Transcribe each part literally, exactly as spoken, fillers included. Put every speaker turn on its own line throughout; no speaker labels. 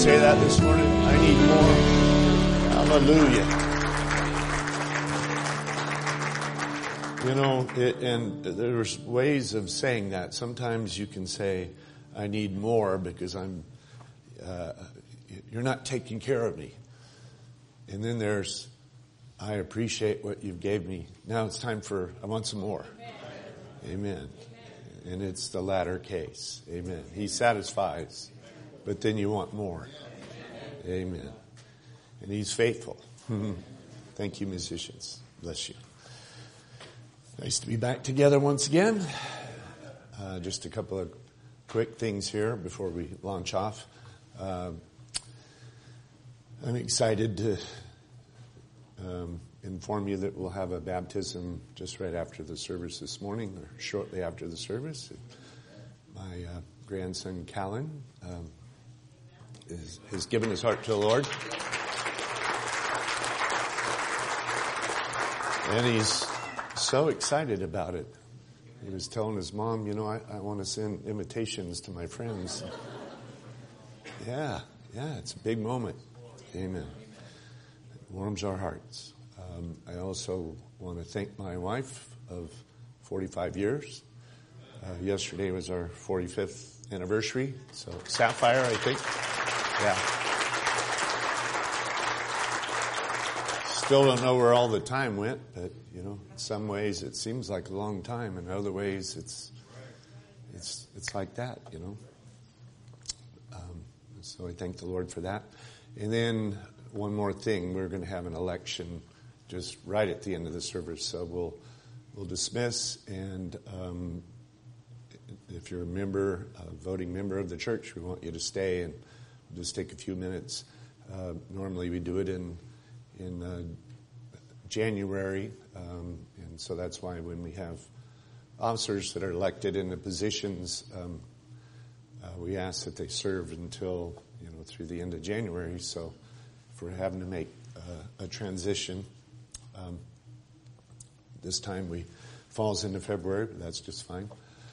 say that this morning? I need more. Hallelujah. You know, it, and there's ways of saying that. Sometimes you can say, I need more because I'm, uh, you're not taking care of me. And then there's, I appreciate what you've gave me. Now it's time for, I want some more. Amen. Amen. And it's the latter case. Amen. He satisfies, but then you want more. Amen. And he's faithful. Thank you, musicians. Bless you. Nice to be back together once again. Uh, just a couple of quick things here before we launch off. Uh, I'm excited to um, inform you that we'll have a baptism just right after the service this morning, or shortly after the service. My uh, grandson, Callan, um, is, has given his heart to the Lord. And he's so excited about it. He was telling his mom, you know, I, I want to send invitations to my friends. Yeah, yeah, it's a big moment. Amen. It warms our hearts. Um, I also want to thank my wife of forty-five years. Uh, yesterday was our forty-fifth anniversary. So Sapphire, I think. Yeah. Still don't know where all the time went, but, you know, in some ways it seems like a long time. In other ways it's, it's, it's like that, you know. Um, so I thank the Lord for that. And then one more thing, we're going to have an election just right at the end of the service. So we'll, we'll dismiss, and, um, if you're a member, a voting member of the church, we want you to stay, and we'll just take a few minutes. Uh, normally we do it in, in, uh, January, um, and so that's why when we have officers that are elected in the positions, um, uh, we ask that they serve until, you know, through the end of January. So if we're having to make uh, a transition, um, this time we falls into February, but that's just fine.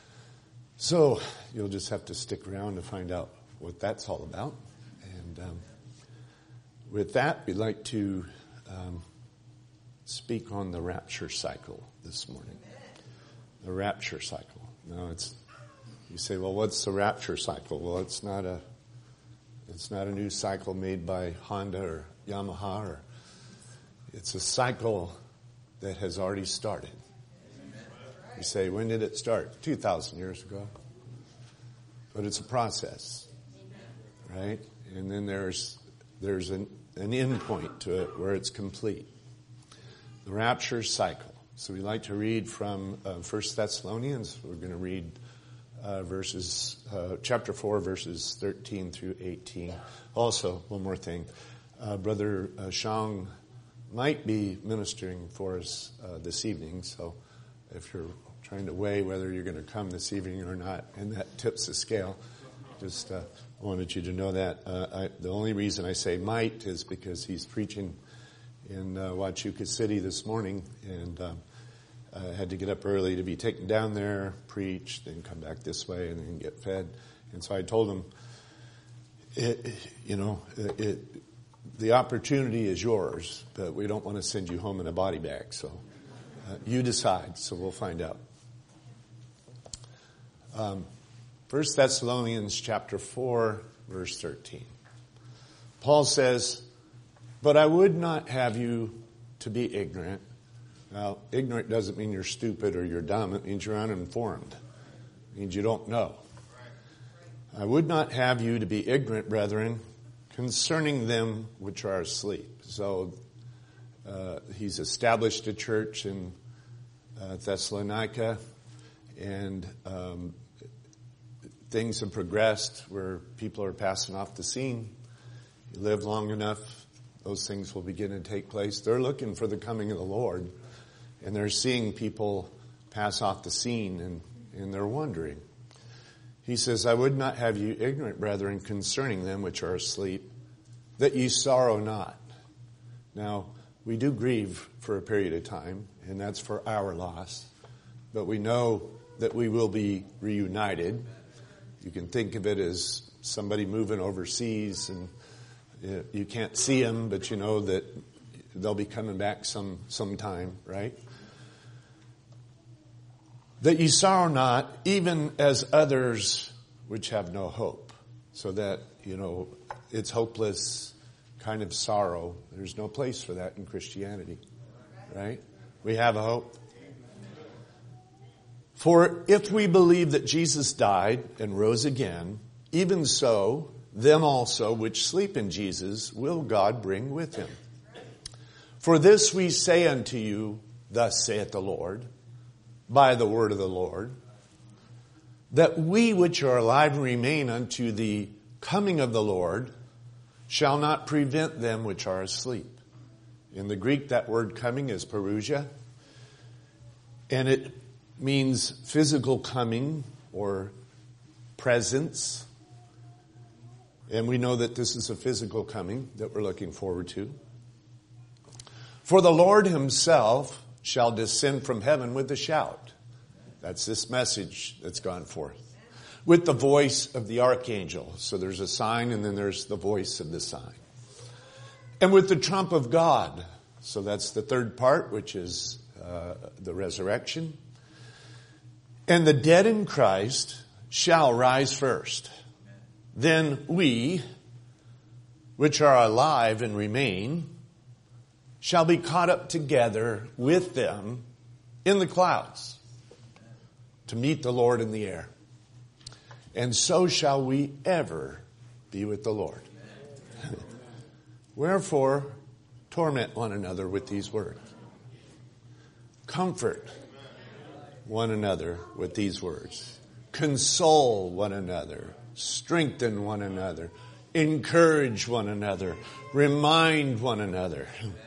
So you'll just have to stick around to find out what that's all about. And um, with that, we'd like to um, speak on the rapture cycle this morning. The rapture cycle. Now, it's, you say, well, what's the rapture cycle? Well, it's not a, it's not a new cycle made by Honda or Yamaha, or it's a cycle that has already started. You say, when did it start? two thousand years ago. But it's a process, right? And then there's, there's an, an end point to it where it's complete. The rapture cycle. So we like to read from uh, First Thessalonians. We're going to read uh, verses, uh, chapter four, verses thirteen through eighteen. Also, one more thing. Uh, Brother uh, Shang might be ministering for us uh, this evening. So if you're trying to weigh whether you're going to come this evening or not, and that tips the scale, just uh, wanted you to know that. Uh, I, the only reason I say might is because he's preaching in uh, Huachuca City this morning, and um, I had to get up early to be taken down there, preach, then come back this way, and then get fed. And so I told him, it, you know, it, it, the opportunity is yours, but we don't want to send you home in a body bag. So uh, you decide. So we'll find out. Um, First Thessalonians chapter four, verse thirteen. Paul says, but I would not have you to be ignorant. Now, ignorant doesn't mean you're stupid or you're dumb. It means you're uninformed. It means you don't know. I would not have you to be ignorant, brethren, concerning them which are asleep. So uh, he's established a church in uh, Thessalonica, and um, things have progressed where people are passing off the scene. You live long enough, those things will begin to take place. They're looking for the coming of the Lord, and they're seeing people pass off the scene, and, and they're wondering. He says, I would not have you ignorant, brethren, concerning them which are asleep, that ye sorrow not. Now, we do grieve for a period of time, and that's for our loss. But we know that we will be reunited. You can think of it as somebody moving overseas and you, you can't see them, but you know that they'll be coming back some sometime, right? That ye sorrow not, even as others which have no hope. So that, you know, it's hopeless kind of sorrow. There's no place for that in Christianity, right? We have a hope. For if we believe that Jesus died and rose again, even so, them also which sleep in Jesus will God bring with him. For this we say unto you, thus saith the Lord, by the word of the Lord, that we which are alive and remain unto the coming of the Lord shall not prevent them which are asleep. In the Greek, that word coming is parousia, and it means physical coming or presence. And we know that this is a physical coming that we're looking forward to. For the Lord himself shall descend from heaven with a shout. That's this message that's gone forth. With the voice of the archangel. So there's a sign and then there's the voice of the sign. And with the trump of God. So that's the third part, which is uh, the resurrection. And the dead in Christ shall rise first. Then we, which are alive and remain, shall be caught up together with them in the clouds to meet the Lord in the air. And so shall we ever be with the Lord. Wherefore, torment one another with these words. Comfort one another with these words. Console one another. Strengthen one another. Encourage one another. Remind one another.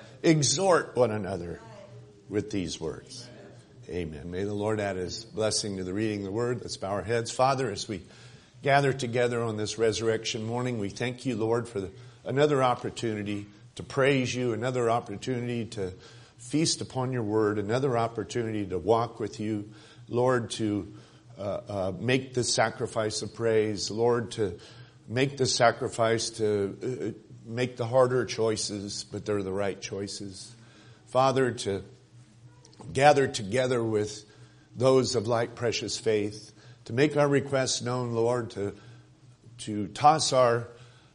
Exhort one another with these words. Amen. May the Lord add his blessing to the reading of the word. Let's bow our heads. Father, as we gather together on this resurrection morning, we thank you, Lord, for the, another opportunity to praise you, another opportunity to feast upon your word, another opportunity to walk with you, Lord, to uh, uh, make the sacrifice of praise, Lord, to make the sacrifice to uh, make the harder choices, but they're the right choices. Father, to gather together with those of like precious faith, to make our requests known, Lord, to to toss our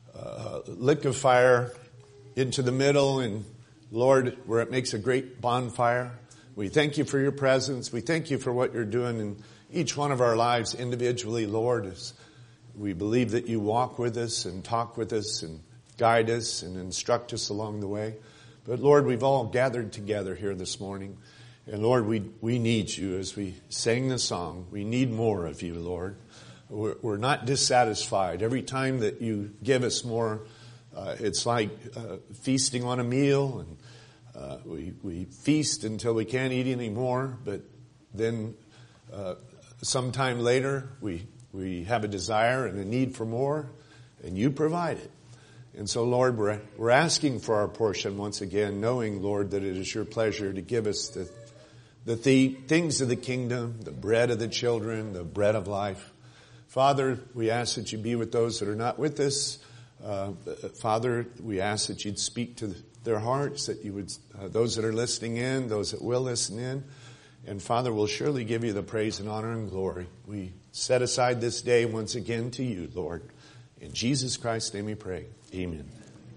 uh, lick of fire into the middle, and Lord, where it makes a great bonfire. We thank you for your presence. We thank you for what you're doing in each one of our lives individually, Lord, as we believe that you walk with us and talk with us and guide us and instruct us along the way. But Lord, we've all gathered together here this morning. And Lord, we we need you as we sang the song. We need more of you, Lord. We're, we're not dissatisfied. Every time that you give us more, uh, it's like uh, feasting on a meal. And uh, we, we feast until we can't eat anymore. But then uh, sometime later, we, we have a desire and a need for more. And you provide it. And so, Lord, we're, we're asking for our portion once again, knowing, Lord, that it is your pleasure to give us the The, the things of the kingdom, the bread of the children, the bread of life. Father, we ask that you be with those that are not with us. Uh, Father, we ask that you'd speak to their hearts, that you would, uh, those that are listening in, those that will listen in. And Father, we'll surely give you the praise and honor and glory. We set aside this day once again to you, Lord. In Jesus Christ's name we pray. Amen.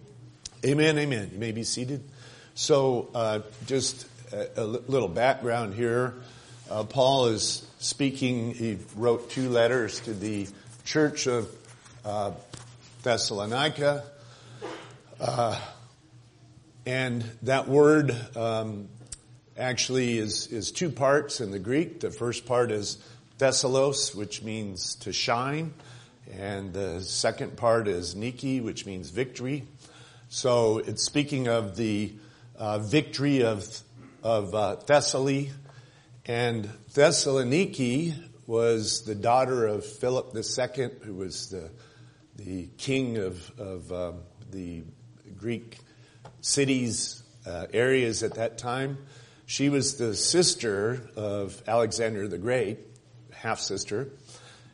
Amen, amen. You may be seated. So, uh, just a little background here. Uh, Paul is speaking. He wrote two letters to the church of uh, Thessalonica. Uh, and that word um, actually is, is two parts in the Greek. The first part is thessalos, which means to shine. And the second part is Nike, which means victory. So it's speaking of the uh, victory of of uh, Thessaly. And Thessaloniki was the daughter of Philip the Second, who was the the king of, of um, the Greek cities, uh, areas at that time. She was the sister of Alexander the Great, half-sister.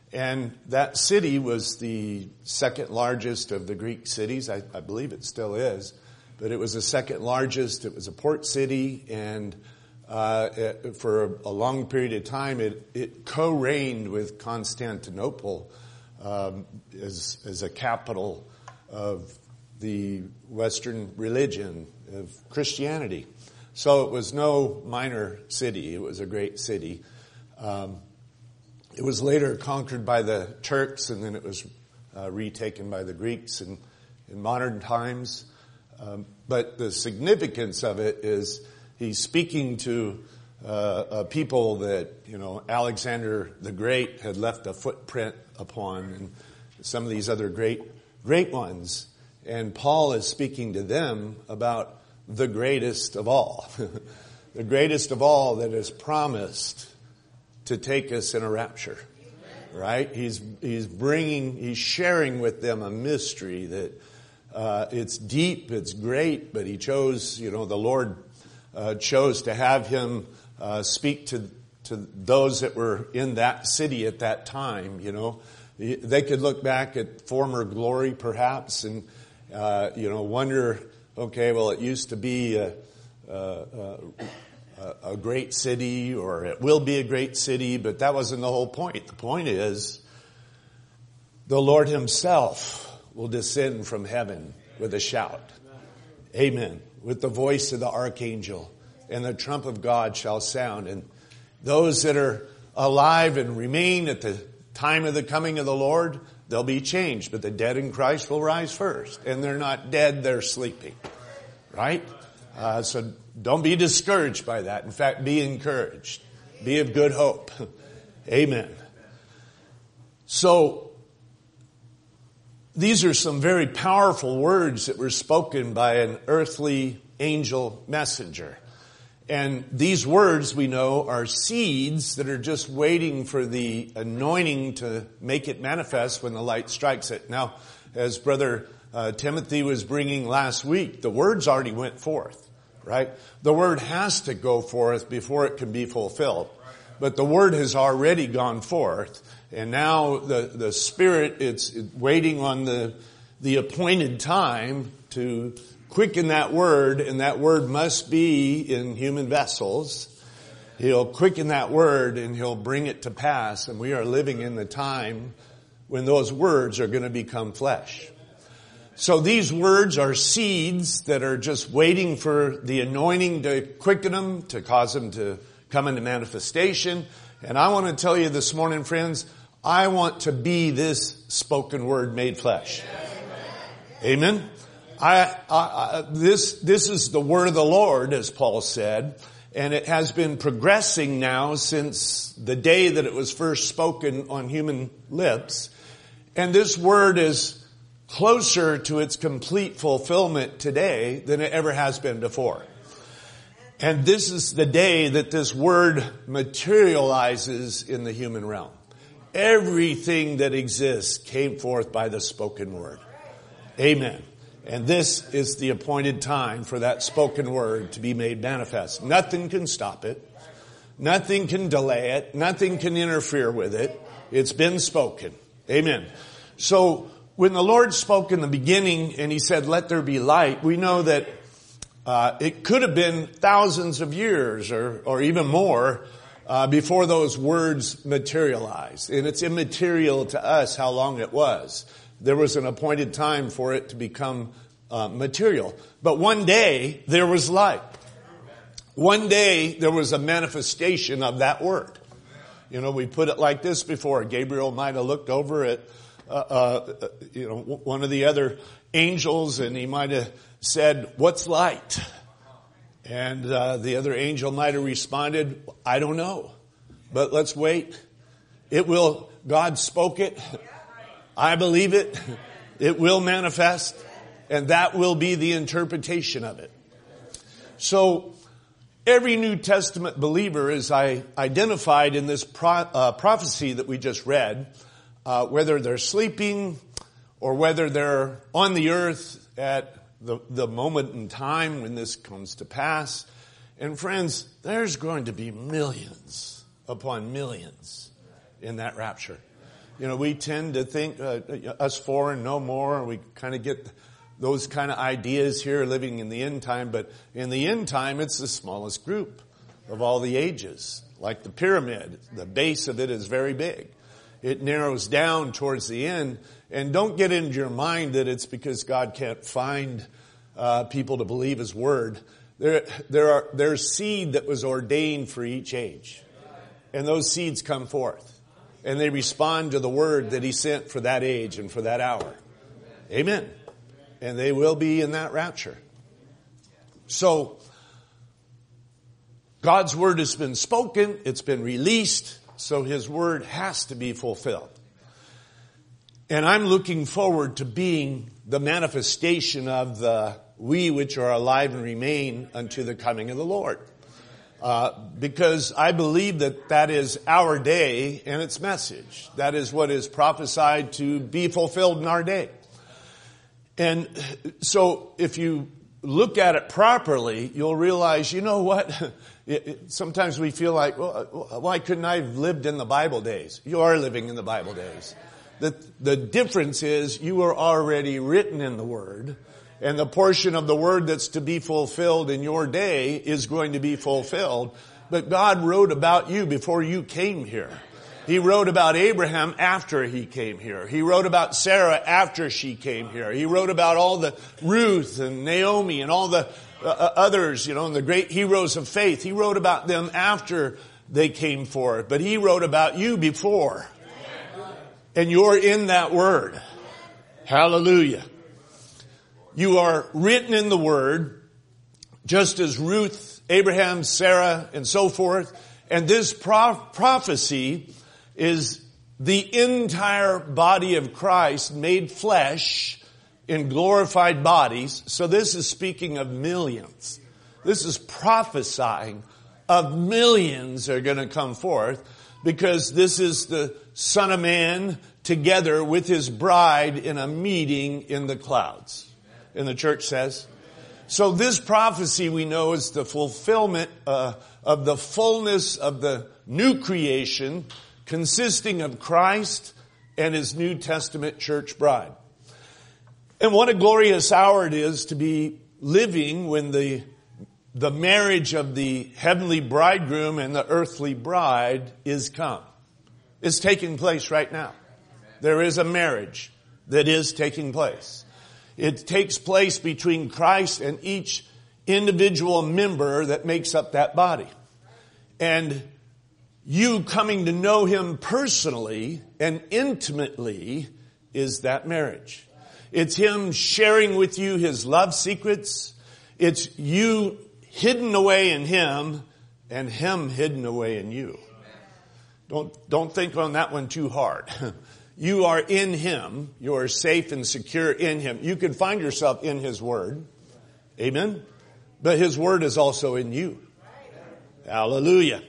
And that city was the second largest of the Greek cities. I, I believe it still is. But it was the second largest. It was a port city. And uh, it, for a, a long period of time, it, it co-reigned with Constantinople um, as, as a capital of the Western religion, of Christianity. So it was no minor city. It was a great city. Um, it was later conquered by the Turks, and then it was uh, retaken by the Greeks in, in modern times. Um, but the significance of it is he's speaking to uh, a people that, you know, Alexander the Great had left a footprint upon, and some of these other great, great ones. And Paul is speaking to them about the greatest of all, the greatest of all that is promised to take us in a rapture, right? He's, he's bringing, he's sharing with them a mystery that, uh, it's deep, it's great, but he chose, you know, the Lord, uh, chose to have him, uh, speak to, to those that were in that city at that time, you know. They could look back at former glory perhaps and, uh, you know, wonder, okay, well, it used to be a, a, a, a great city, or it will be a great city, but that wasn't the whole point. The point is, the Lord himself will descend from heaven with a shout. Amen. With the voice of the archangel, and the trump of God shall sound. And those that are alive and remain at the time of the coming of the Lord, they'll be changed, but the dead in Christ will rise first. And they're not dead, they're sleeping. Right? Uh, so don't be discouraged by that. In fact, be encouraged. Be of good hope. Amen. So, these are some very powerful words that were spoken by an earthly angel messenger. And these words, we know, are seeds that are just waiting for the anointing to make it manifest when the light strikes it. Now, as Brother uh, Timothy was bringing last week, the words already went forth, right? The word has to go forth before it can be fulfilled. But the word has already gone forth. And now the, the Spirit, it's waiting on the, the appointed time to quicken that word, and that word must be in human vessels. He'll quicken that word and he'll bring it to pass. And we are living in the time when those words are going to become flesh. So these words are seeds that are just waiting for the anointing to quicken them, to cause them to come into manifestation. And I want to tell you this morning, friends, I want to be this spoken word made flesh. Amen. I, I, I, this, this is the word of the Lord, as Paul said, and it has been progressing now since the day that it was first spoken on human lips. And this word is closer to its complete fulfillment today than it ever has been before. And this is the day that this word materializes in the human realm. Everything that exists came forth by the spoken word. Amen. And this is the appointed time for that spoken word to be made manifest. Nothing can stop it. Nothing can delay it. Nothing can interfere with it. It's been spoken. Amen. So when the Lord spoke in the beginning and he said, let there be light, we know that uh, it could have been thousands of years or, or even more uh, before those words materialized. And it's immaterial to us how long it was. There was an appointed time for it to become uh, material. But one day there was light. One day there was a manifestation of that word. You know, we put it like this before. Gabriel might have looked over at, uh, uh, you know, one of the other angels, and he might have said, "What's light?" And uh, the other angel might have responded, "I don't know, but let's wait. It will. God spoke it. I believe it. It will manifest, and that will be the interpretation of it." So every New Testament believer is I identified in this pro, uh, prophecy that we just read, uh, whether they're sleeping or whether they're on the earth at the, the moment in time when this comes to pass. And friends, there's going to be millions upon millions in that rapture. You know, we tend to think uh, us four and no more. We kind of get those kind of ideas here living in the end time. But in the end time, it's the smallest group of all the ages. Like the pyramid, the base of it is very big. It narrows down towards the end. And don't get into your mind that it's because God can't find uh, people to believe His word. There, there are, there's seed that was ordained for each age. And those seeds come forth. And they respond to the word that He sent for that age and for that hour. Amen. And they will be in that rapture. So, God's word has been spoken. It's been released. So His word has to be fulfilled. And I'm looking forward to being the manifestation of the we which are alive and remain unto the coming of the Lord. Uh, because I believe that that is our day and its message. That is what is prophesied to be fulfilled in our day. And so if you look at it properly, you'll realize, you know what? It, it, sometimes we feel like, well, why couldn't I have lived in the Bible days? You are living in the Bible days. The, the difference is you are already written in the Word. And the portion of the word that's to be fulfilled in your day is going to be fulfilled. But God wrote about you before you came here. He wrote about Abraham after he came here. He wrote about Sarah after she came here. He wrote about all the Ruth and Naomi and all the uh, others, you know, and the great heroes of faith. He wrote about them after they came forth. But He wrote about you before. And you're in that word. Hallelujah. You are written in the Word, just as Ruth, Abraham, Sarah, and so forth. And this prof- prophecy is the entire body of Christ made flesh in glorified bodies. So this is speaking of millions. This is prophesying of millions are going to come forth, because this is the Son of Man together with His bride in a meeting in the clouds. And the church says. So this prophecy we know is the fulfillment uh, of the fullness of the new creation consisting of Christ and His New Testament church bride. And what a glorious hour it is to be living when the the marriage of the heavenly bridegroom and the earthly bride is come. It's taking place right now. There is a marriage that is taking place. It takes place between Christ and each individual member that makes up that body. And you coming to know Him personally and intimately is that marriage. It's Him sharing with you His love secrets. It's you hidden away in Him and Him hidden away in you. Don't, don't think on that one too hard. You are in Him. You are safe and secure in Him. You can find yourself in His Word. Amen. But His Word is also in you. Hallelujah.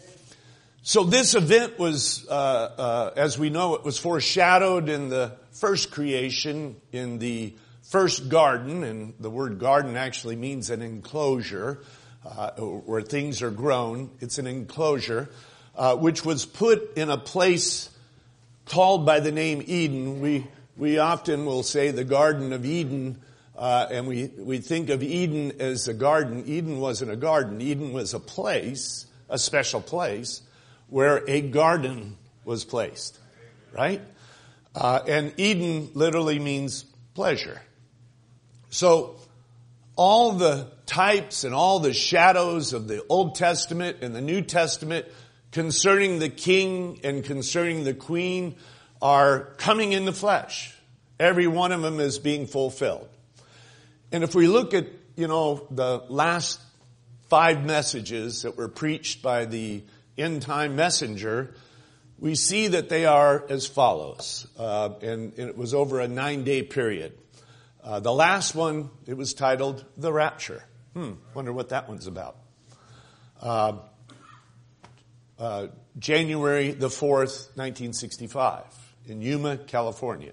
So this event was, uh, uh, as we know, it was foreshadowed in the first creation, in the first garden. And the word garden actually means an enclosure, uh, where things are grown. It's an enclosure, uh, which was put in a place called by the name Eden. We we often will say the Garden of Eden, uh, and we, we think of Eden as a garden. Eden wasn't a garden. Eden was a place, a special place, where a garden was placed, right? Uh, and Eden literally means pleasure. So all the types and all the shadows of the Old Testament and the New Testament concerning the king and concerning the queen are coming in the flesh. Every one of them is being fulfilled. And if we look at, you know, the last five messages that were preached by the end time messenger, we see that they are as follows. Uh, and, and it was over a nine day period. Uh, the last one, it was titled The Rapture. Hmm, wonder what that one's about. Uh, Uh, January the fourth, nineteen sixty-five, in Yuma, California.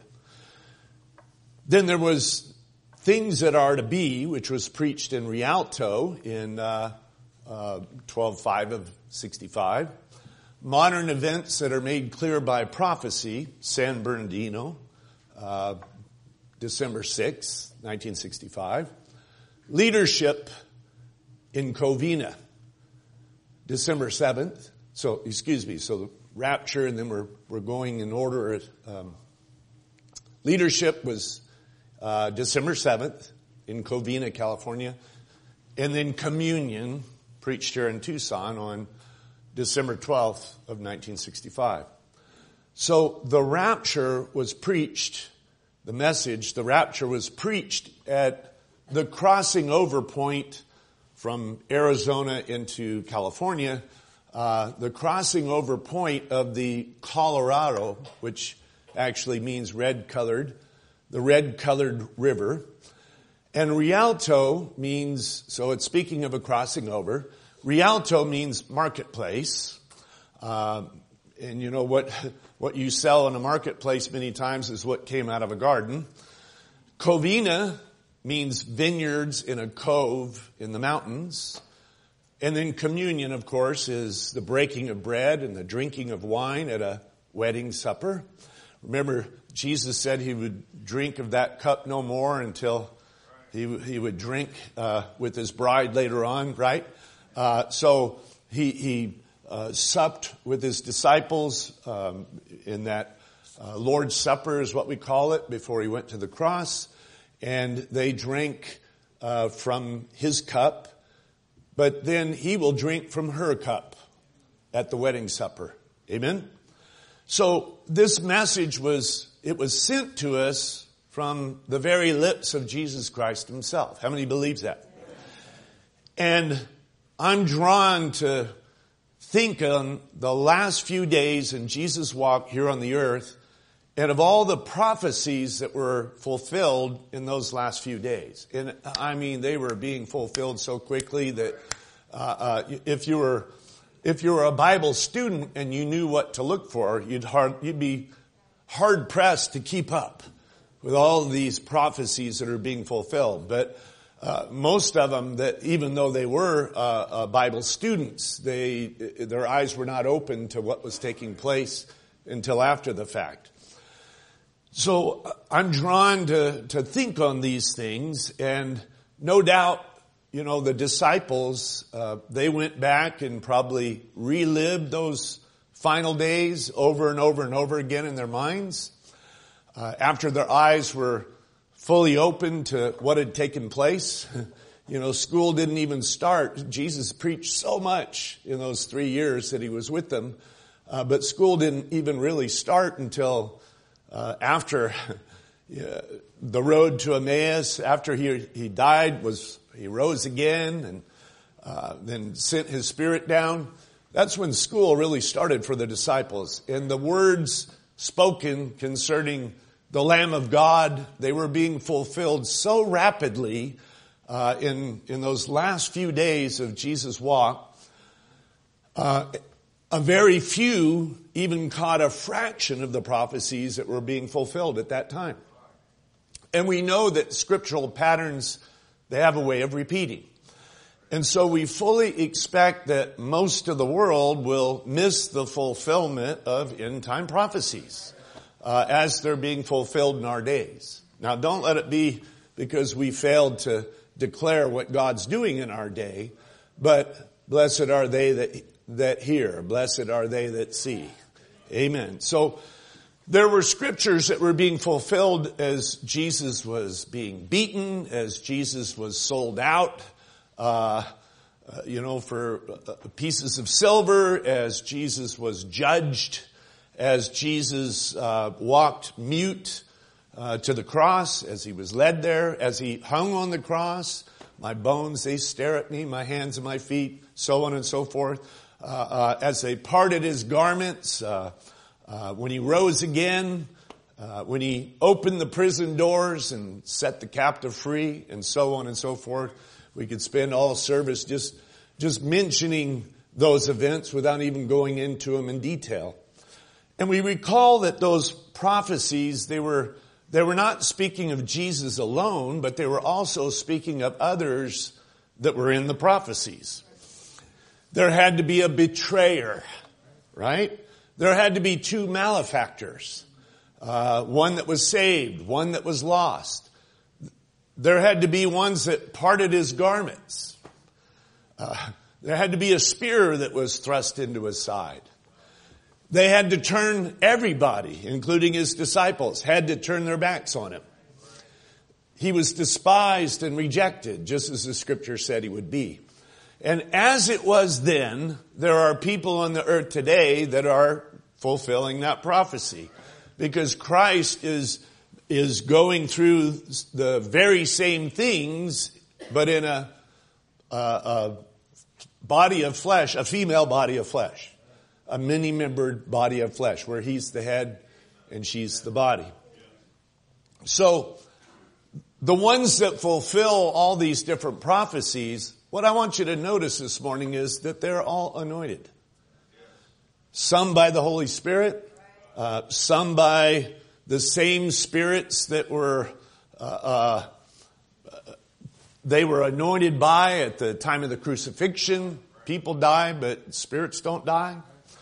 Then there was Things That Are to Be, which was preached in Rialto in uh, uh, twelve five of sixty-five. modern events that are made clear by prophecy, San Bernardino, uh, December sixth, nineteen sixty-five. Leadership in Covina, December seventh. So, excuse me, so the rapture, and then we're, we're going in order. Um, leadership was uh, December seventh in Covina, California. And then communion, preached here in Tucson on December twelfth of nineteen sixty-five. So the rapture was preached, the message, the rapture was preached at the crossing over point from Arizona into California, uh, the crossing over point of the Colorado, which actually means red colored, the red colored river. And Rialto means, so it's speaking of a crossing over, Rialto means marketplace. Uh, and you know what, what you sell in a marketplace many times is what came out of a garden. Covina means vineyards in a cove in the mountains. And then communion, of course, is the breaking of bread and the drinking of wine at a wedding supper. Remember, Jesus said he would drink of that cup no more until he, he would drink uh, with his bride later on, right? Uh, so he, he uh, supped with his disciples um, in that uh, Lord's Supper is what we call it, before he went to the cross. And they drank uh, from his cup, but then he will drink from her cup at the wedding supper. Amen? So this message was, it was sent to us from the very lips of Jesus Christ himself. How many believes that? And I'm drawn to think on the last few days in Jesus' walk here on the earth, and of all the prophecies that were fulfilled in those last few days. And I mean, they were being fulfilled so quickly that uh, uh, if you were if you were a Bible student and you knew what to look for, you'd hard you'd be hard pressed to keep up with all of these prophecies that are being fulfilled. But uh, most of them, that even though they were uh, uh, Bible students, they their eyes were not open to what was taking place until after the fact. So I'm drawn to, to think on these things, and no doubt, you know, the disciples, uh, they went back and probably relived those final days over and over and over again in their minds. Uh, after their eyes were fully open to what had taken place. You know, school didn't even start. Jesus preached so much in those three years that he was with them, uh, but school didn't even really start until Uh, after uh, the road to Emmaus, after he he died, was he rose again and uh, then sent his Spirit down. That's when school really started for the disciples. And the words spoken concerning the Lamb of God, they were being fulfilled so rapidly uh, in in those last few days of Jesus' walk. Uh, A very few even caught a fraction of the prophecies that were being fulfilled at that time. And we know that scriptural patterns, they have a way of repeating. And so we fully expect that most of the world will miss the fulfillment of end-time prophecies uh, as they're being fulfilled in our days. Now, don't let it be because we failed to declare what God's doing in our day, but blessed are they that that hear. Blessed are they that see. Amen. So there were scriptures that were being fulfilled as Jesus was being beaten, as Jesus was sold out, uh, uh, you know, for uh, pieces of silver, as Jesus was judged, as Jesus uh, walked mute uh, to the cross, as he was led there, as he hung on the cross. My bones, they stare at me, my hands and my feet, so on and so forth. Uh, uh, as they parted his garments, uh, uh, when he rose again, uh, when he opened the prison doors and set the captive free, and so on and so forth. We could spend all service just, just mentioning those events without even going into them in detail. And we recall that those prophecies, they were, they were not speaking of Jesus alone, but they were also speaking of others that were in the prophecies. There had to be a betrayer. right? There had to be two malefactors. Uh, one that was saved, one that was lost. There had to be ones that parted his garments. Uh, there had to be a spear that was thrust into his side. They had to turn everybody, including his disciples, had to turn their backs on him. He was despised and rejected, just as the scripture said he would be. And as it was then, there are people on the earth today that are fulfilling that prophecy. Because Christ is, is going through the very same things, but in a, a, a body of flesh, a female body of flesh. A many-membered body of flesh, where he's the head and she's the body. So, the ones that fulfill all these different prophecies, what I want you to notice this morning is that they're all anointed. Some by the Holy Spirit, uh, some by the same spirits that were, uh, uh, they were anointed by at the time of the crucifixion. People die, but spirits don't die.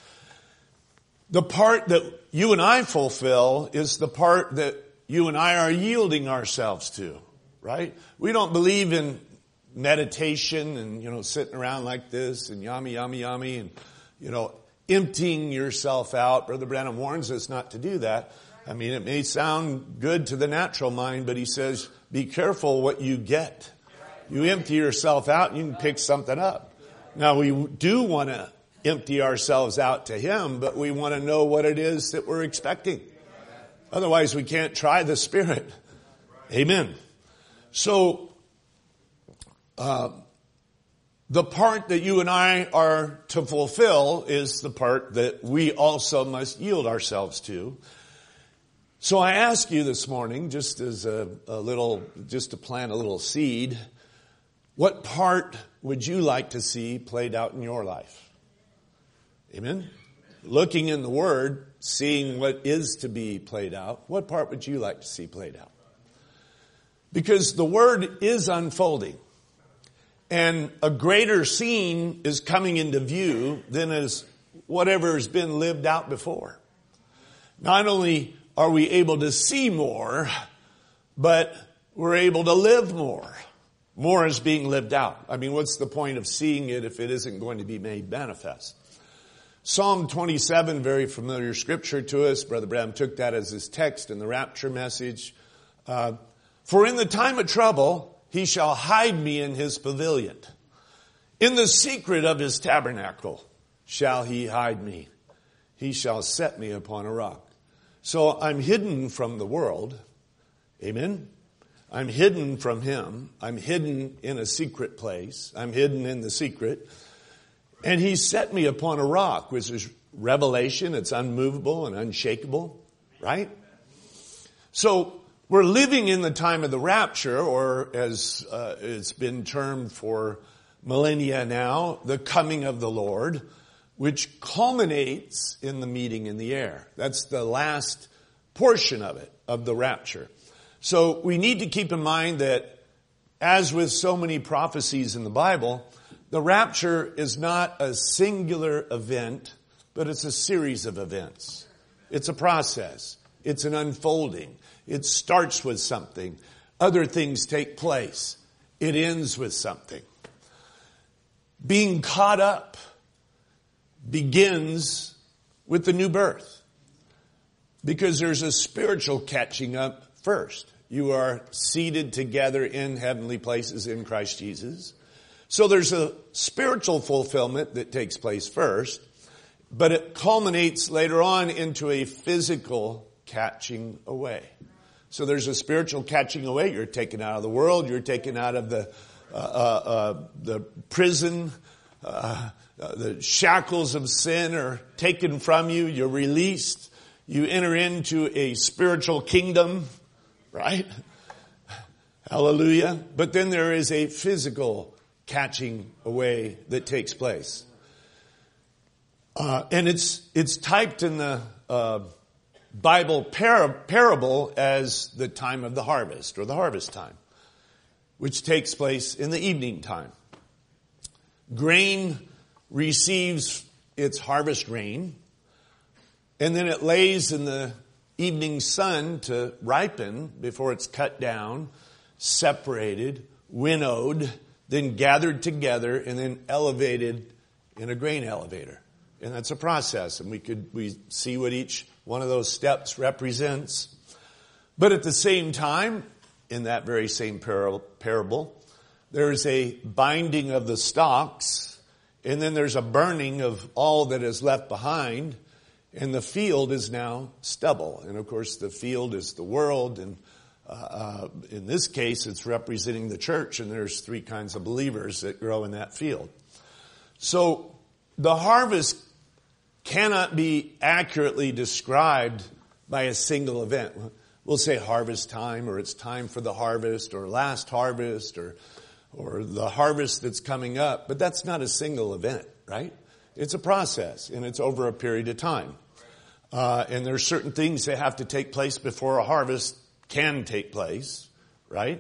The part that you and I fulfill is the part that you and I are yielding ourselves to, right? We don't believe in meditation and, you know, sitting around like this and yummy, yummy, yummy and, you know, emptying yourself out. Brother Branham warns us not to do that. I mean, it may sound good to the natural mind, but he says, be careful what you get. You empty yourself out and you can pick something up. Now, we do want to empty ourselves out to him, but we want to know what it is that we're expecting. Otherwise, we can't try the Spirit. Amen. So, uh, the part that you and I are to fulfill is the part that we also must yield ourselves to. So I ask you this morning, just as a, a little, just to plant a little seed, what part would you like to see played out in your life? Amen? Looking in the Word, seeing what is to be played out, what part would you like to see played out? Because the Word is unfolding. And a greater scene is coming into view than as whatever has been lived out before. Not only are we able to see more, but we're able to live more. More is being lived out. I mean, what's the point of seeing it if it isn't going to be made manifest? Psalm twenty-seven, very familiar scripture to us. Brother Branham took that as his text in the rapture message. Uh, For in the time of trouble, he shall hide me in his pavilion. In the secret of his tabernacle shall he hide me. He shall set me upon a rock. So I'm hidden from the world. Amen. I'm hidden from him. I'm hidden in a secret place. I'm hidden in the secret. And he set me upon a rock, which is revelation. It's unmovable and unshakable, right? So we're living in the time of the rapture, or as uh, it's been termed for millennia now, the coming of the Lord, which culminates in the meeting in the air. That's the last portion of it, of the rapture. So we need to keep in mind that, as with so many prophecies in the Bible, the rapture is not a singular event, but it's a series of events. It's a process. It's an unfolding. It starts with something. Other things take place. It ends with something. Being caught up begins with the new birth, because there's a spiritual catching up first. You are seated together in heavenly places in Christ Jesus. So there's a spiritual fulfillment that takes place first, but it culminates later on into a physical catching away. So there's a spiritual catching away. You're taken out of the world. You're taken out of the uh, uh, uh, the prison. Uh, uh, the shackles of sin are taken from you. You're released. You enter into a spiritual kingdom, right? Hallelujah. But then there is a physical catching away that takes place. Uh, and it's it's typed in the uh, Bible par- parable as the time of the harvest, or the harvest time, which takes place in the evening time. Grain receives its harvest rain, and then it lays in the evening sun to ripen before it's cut down, separated, winnowed, then gathered together, and then elevated in a grain elevator. And that's a process, and we could we see what each one of those steps represents. But at the same time, in that very same parable, there's a binding of the stalks, and then there's a burning of all that is left behind, and the field is now stubble. And of course, the field is the world, and uh, uh, in this case, it's representing the church, and there's three kinds of believers that grow in that field. So the harvest cannot be accurately described by a single event. We'll say harvest time, or it's time for the harvest, or last harvest, or or the harvest that's coming up. But that's not a single event, right? It's a process, and it's over a period of time. Uh, and there's certain things that have to take place before a harvest can take place, right?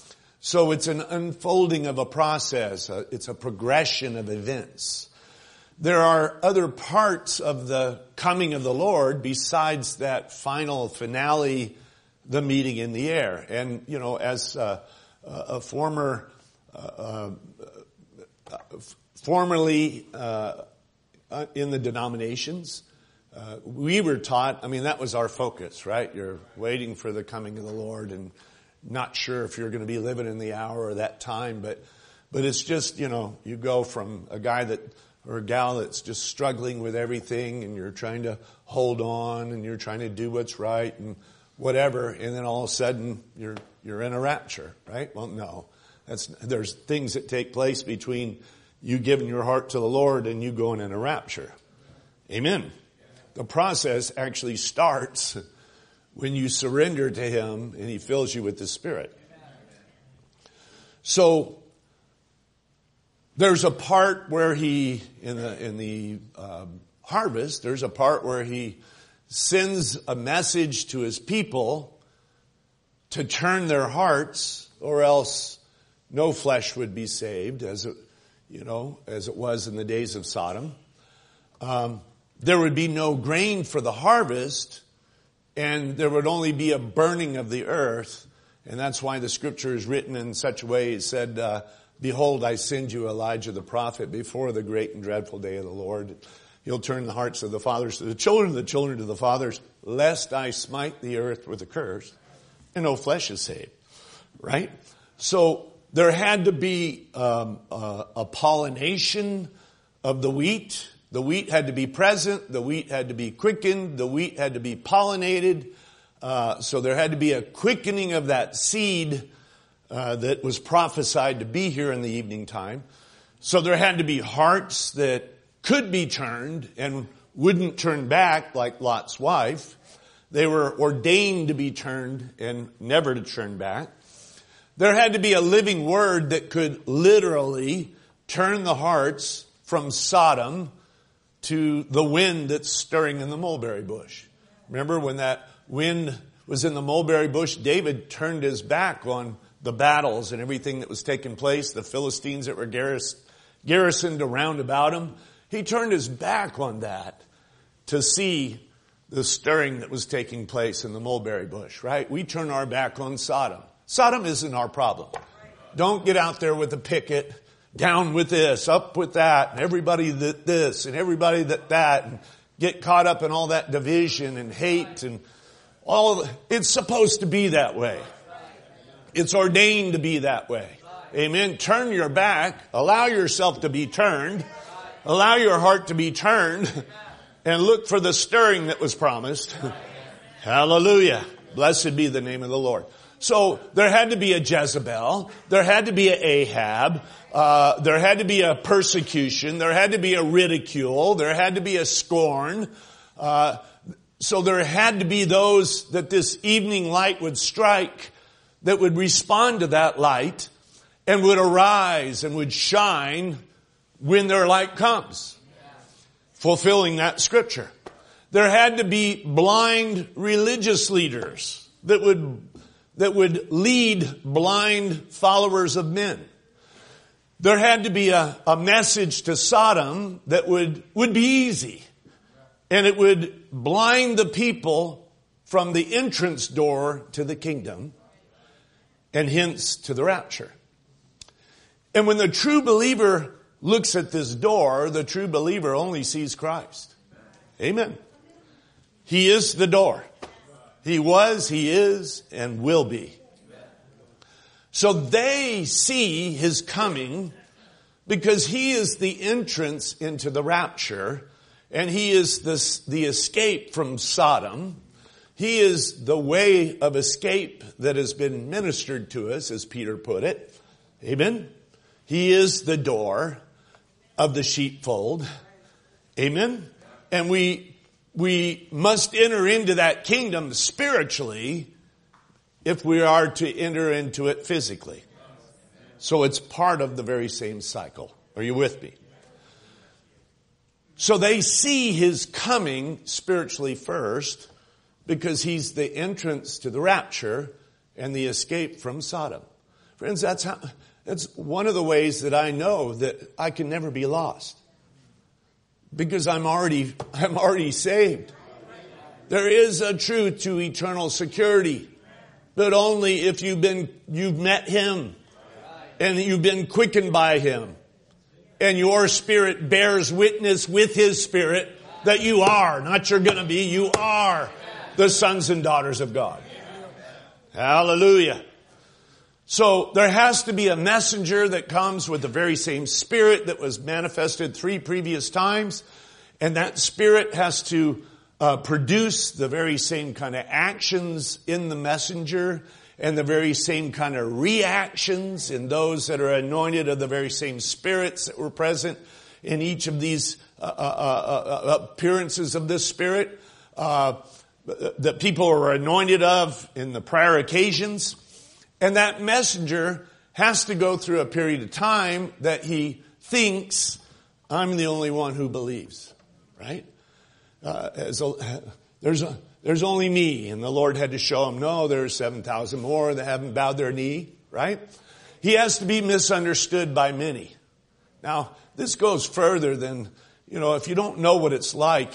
So it's an unfolding of a process. Uh, it's a progression of events. There are other parts of the coming of the Lord besides that final finale, the meeting in the air. And, you know, as uh, a former, uh, uh, formerly uh, in the denominations, uh, we were taught, I mean, that was our focus, right? You're waiting for the coming of the Lord and not sure if you're going to be living in the hour or that time. But, but it's just, you know, you go from a guy that, or a gal that's just struggling with everything, and you're trying to hold on, and you're trying to do what's right and whatever, and then all of a sudden you're you're in a rapture, right? Well, no. That's there's things that take place between you giving your heart to the Lord and you going in a rapture. Amen. The process actually starts when you surrender to Him and He fills you with the Spirit. So there's a part where he, in the, in the um, harvest, there's a part where he sends a message to his people to turn their hearts, or else no flesh would be saved, as it, you know, as it was in the days of Sodom. Um, there would be no grain for the harvest, and there would only be a burning of the earth. And that's why the scripture is written in such a way. It said, uh, behold, I send you Elijah the prophet before the great and dreadful day of the Lord. He'll turn the hearts of the fathers to the children, the children to the fathers, lest I smite the earth with a curse, and no flesh is saved. Right? So there had to be um, a, a pollination of the wheat. The wheat had to be present. The wheat had to be quickened. The wheat had to be pollinated. Uh, so there had to be a quickening of that seed Uh, that was prophesied to be here in the evening time. So there had to be hearts that could be turned and wouldn't turn back like Lot's wife. They were ordained to be turned and never to turn back. There had to be a living word that could literally turn the hearts from Sodom to the wind that's stirring in the mulberry bush. Remember when that wind was in the mulberry bush, David turned his back on the battles and everything that was taking place, the Philistines that were garris- garrisoned around about him. He turned his back on that to see the stirring that was taking place in the mulberry bush, right? We turn our back on Sodom. Sodom isn't our problem. Don't get out there with a picket, down with this, up with that, and everybody that this, and everybody that that, and get caught up in all that division and hate and all. Of, it's supposed to be that way. It's ordained to be that way. Amen. Turn your back. Allow yourself to be turned. Allow your heart to be turned. And look for the stirring that was promised. Hallelujah. Blessed be the name of the Lord. So there had to be a Jezebel. There had to be an Ahab. Uh, there had to be a persecution. There had to be a ridicule. There had to be a scorn. Uh, so there had to be those that this evening light would strike, that would respond to that light and would arise and would shine when their light comes. Fulfilling that scripture. There had to be blind religious leaders that would, that would lead blind followers of men. There had to be a, a message to Sodom that would, would be easy. And it would blind the people from the entrance door to the kingdom and hence to the rapture. And when the true believer looks at this door, the true believer only sees Christ. Amen. He is the door. He was, he is, and will be. So they see his coming because he is the entrance into the rapture, and he is the, the escape from Sodom. He is the way of escape that has been ministered to us, as Peter put it. Amen. He is the door of the sheepfold. Amen. And we, we must enter into that kingdom spiritually if we are to enter into it physically. So it's part of the very same cycle. Are you with me? So they see his coming spiritually first because he's the entrance to the rapture and the escape from Sodom. Friends, that's how, that's one of the ways that I know that I can never be lost. Because I'm already, I'm already saved. There is a truth to eternal security, but only if you've been, you've met him and you've been quickened by him and your spirit bears witness with his spirit that you are, not you're going to be, you are the sons and daughters of God. Hallelujah. So there has to be a messenger that comes with the very same spirit that was manifested three previous times. And that spirit has to uh, produce the very same kind of actions in the messenger and the very same kind of reactions in those that are anointed of the very same spirits that were present in each of these uh, uh, uh, appearances of this spirit uh, that people are anointed of in the prior occasions. And that messenger has to go through a period of time that he thinks, I'm the only one who believes, right? Uh, as a, there's a, there's only me, and the Lord had to show him, no, there's seven thousand more that haven't bowed their knee, right? He has to be misunderstood by many. Now, this goes further than, you know, if you don't know what it's like,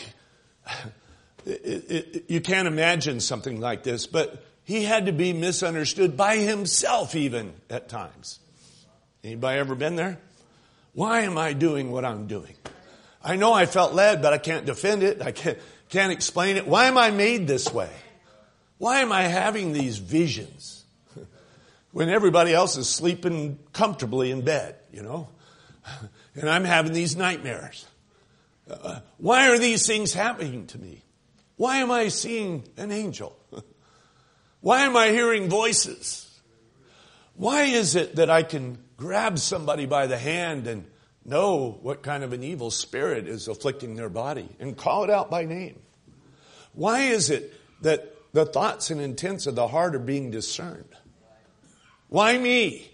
it, it, it, you can't imagine something like this, but he had to be misunderstood by himself even at times. Anybody ever been there? Why am I doing what I'm doing? I know I felt led, but I can't defend it. I can't, can't explain it. Why am I made this way? Why am I having these visions when everybody else is sleeping comfortably in bed, you know? And I'm having these nightmares. Uh, why are these things happening to me? Why am I seeing an angel? Why am I hearing voices? Why is it that I can grab somebody by the hand and know what kind of an evil spirit is afflicting their body and call it out by name? Why is it that the thoughts and intents of the heart are being discerned? Why me?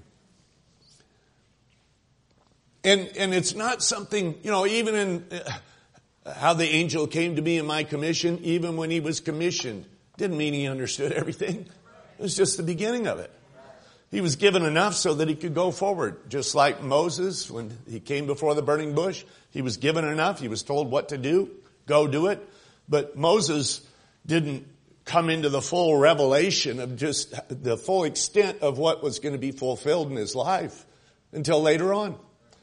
And, and it's not something, you know, even in uh, how the angel came to me in my commission, even when he was commissioned, didn't mean he understood everything. It was just the beginning of it. He was given enough so that he could go forward. Just like Moses, when he came before the burning bush, he was given enough. He was told what to do. Go do it. But Moses didn't come into the full revelation of just the full extent of what was going to be fulfilled in his life until later on.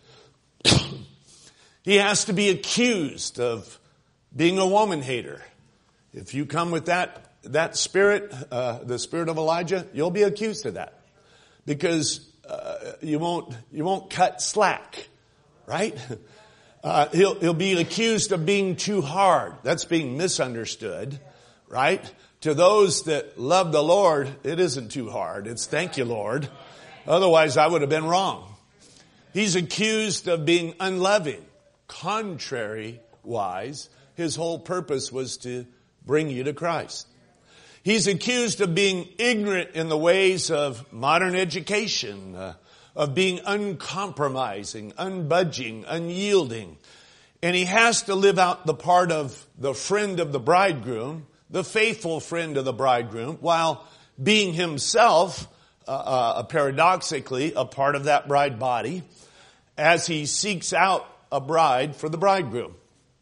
He has to be accused of being a woman hater. If you come with that that spirit, uh, the spirit of Elijah, you'll be accused of that. Because uh, you won't you won't cut slack, right? Uh, he'll he'll be accused of being too hard. That's being misunderstood, right? To those that love the Lord, it isn't too hard. It's thank you, Lord. Otherwise, I would have been wrong. He's accused of being unloving. Contrary-wise, his whole purpose was to bring you to Christ. He's accused of being ignorant in the ways of modern education, uh, of being uncompromising, unbudging, unyielding. And he has to live out the part of the friend of the bridegroom, the faithful friend of the bridegroom, while being himself, uh, uh, paradoxically, a part of that bride body, as he seeks out a bride for the bridegroom.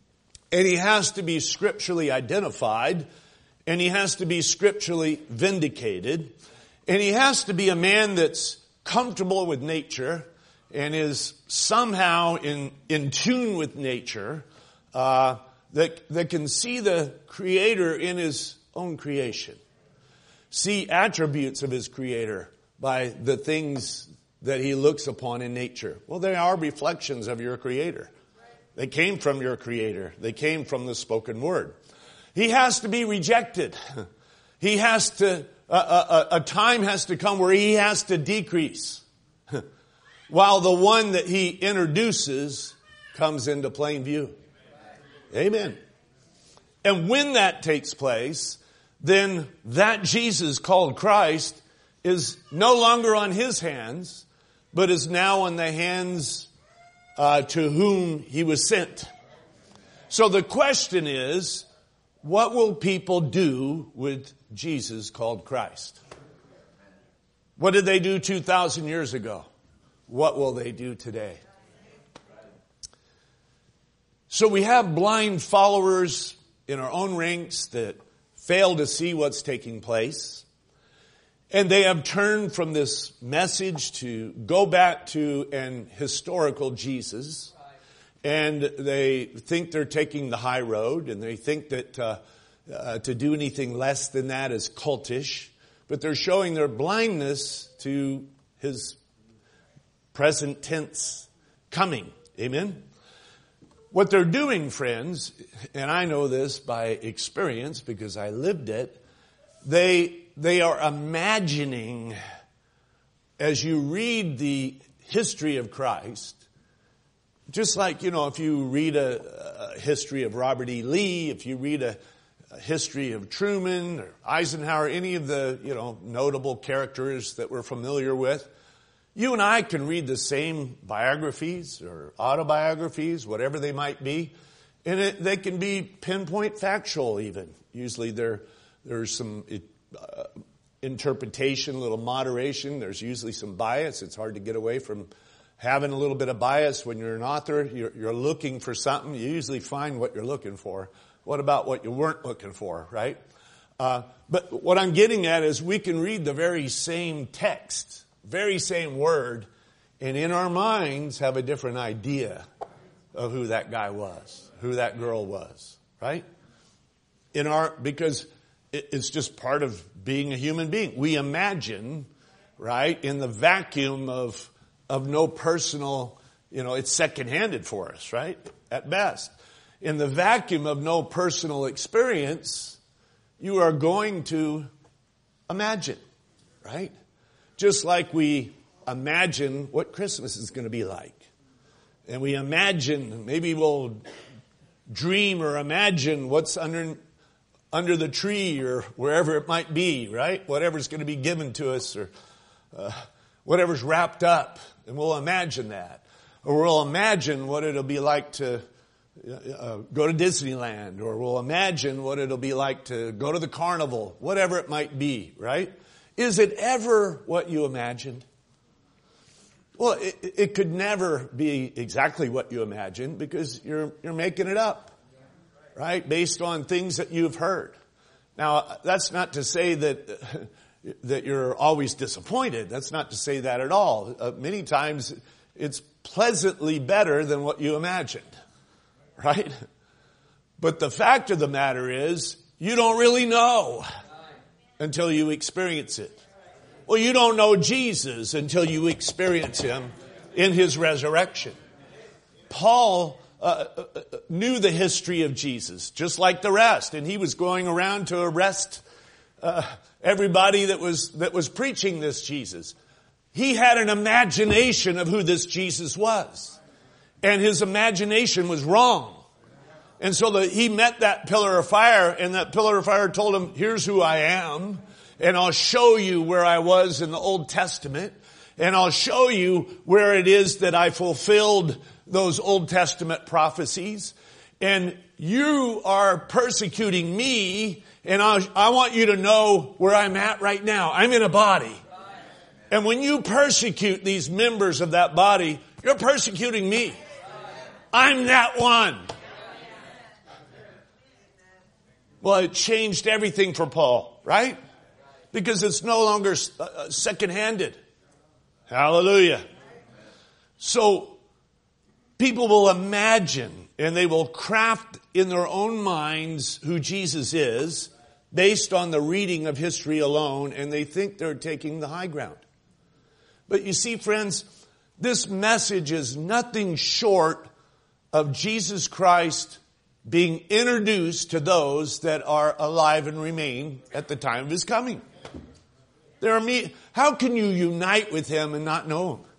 and he has to be scripturally identified, and he has to be scripturally vindicated, and he has to be a man that's comfortable with nature and is somehow in, in tune with nature, uh, that, that can see the Creator in his own creation. See attributes of his Creator by the things that he looks upon in nature. Well, they are reflections of your Creator. They came from your Creator. They came from the spoken word. He has to be rejected. He has to, a, a, a time has to come where he has to decrease, while the one that he introduces comes into plain view. Amen. And when that takes place, then that Jesus called Christ is no longer on his hands, but is now on the hands uh, to whom he was sent. So the question is, what will people do with Jesus called Christ? What did they do two thousand years ago? What will they do today? So we have blind followers in our own ranks that fail to see what's taking place. And they have turned from this message to go back to an historical Jesus. And they think they're taking the high road, and they think that uh, uh, to do anything less than that is cultish. But they're showing their blindness to his present tense coming. Amen? What they're doing, friends, and I know this by experience because I lived it, they they are imagining, as you read the history of Christ, just like, you know, if you read a, a history of Robert E. Lee, if you read a, a history of Truman or Eisenhower, any of the, you know, notable characters that we're familiar with, you and I can read the same biographies or autobiographies, whatever they might be, and it, they can be pinpoint factual even. Usually there, there's some uh, interpretation, a little moderation. There's usually some bias. It's hard to get away from having a little bit of bias when you're an author. You're, you're looking for something. You usually find what you're looking for. What about what you weren't looking for, right? Uh, but what I'm getting at is we can read the very same text, very same word, and in our minds have a different idea of who that guy was, who that girl was, right? In our, because it's just part of being a human being. We imagine, right, in the vacuum of of no personal, you know, it's second-handed for us, right? At best. In the vacuum of no personal experience, you are going to imagine, right? Just like we imagine what Christmas is going to be like. And we imagine, maybe we'll dream or imagine what's under under the tree or wherever it might be, right? Whatever's going to be given to us or uh, whatever's wrapped up. And we'll imagine that. Or we'll imagine what it'll be like to uh, go to Disneyland. Or we'll imagine what it'll be like to go to the carnival. Whatever it might be, right? Is it ever what you imagined? Well, it, it could never be exactly what you imagined because you're you're making it up, right? Based on things that you've heard. Now, that's not to say that that you're always disappointed. That's not to say that at all. Uh, many times it's pleasantly better than what you imagined, right? But the fact of the matter is you don't really know until you experience it. Well, you don't know Jesus until you experience him in his resurrection. Paul uh, knew the history of Jesus, just like the rest, and he was going around to arrest uh, everybody that was that was preaching this Jesus. He had an imagination of who this Jesus was, and his imagination was wrong. And so the, he met that pillar of fire, and that pillar of fire told him, here's who I am, and I'll show you where I was in the Old Testament, and I'll show you where it is that I fulfilled those Old Testament prophecies. And you are persecuting me, and I, I want you to know where I'm at right now. I'm in a body. And when you persecute these members of that body, you're persecuting me. I'm that one.
Well, it changed everything for Paul, right? Because it's no longer uh, second-handed. Hallelujah. So people will imagine and they will craft in their own minds who Jesus is based on the reading of history alone, and they think they're taking the high ground. But you see, friends, this message is nothing short of Jesus Christ being introduced to those that are alive and remain at the time of his coming. There are me. How can you unite with him and not know him?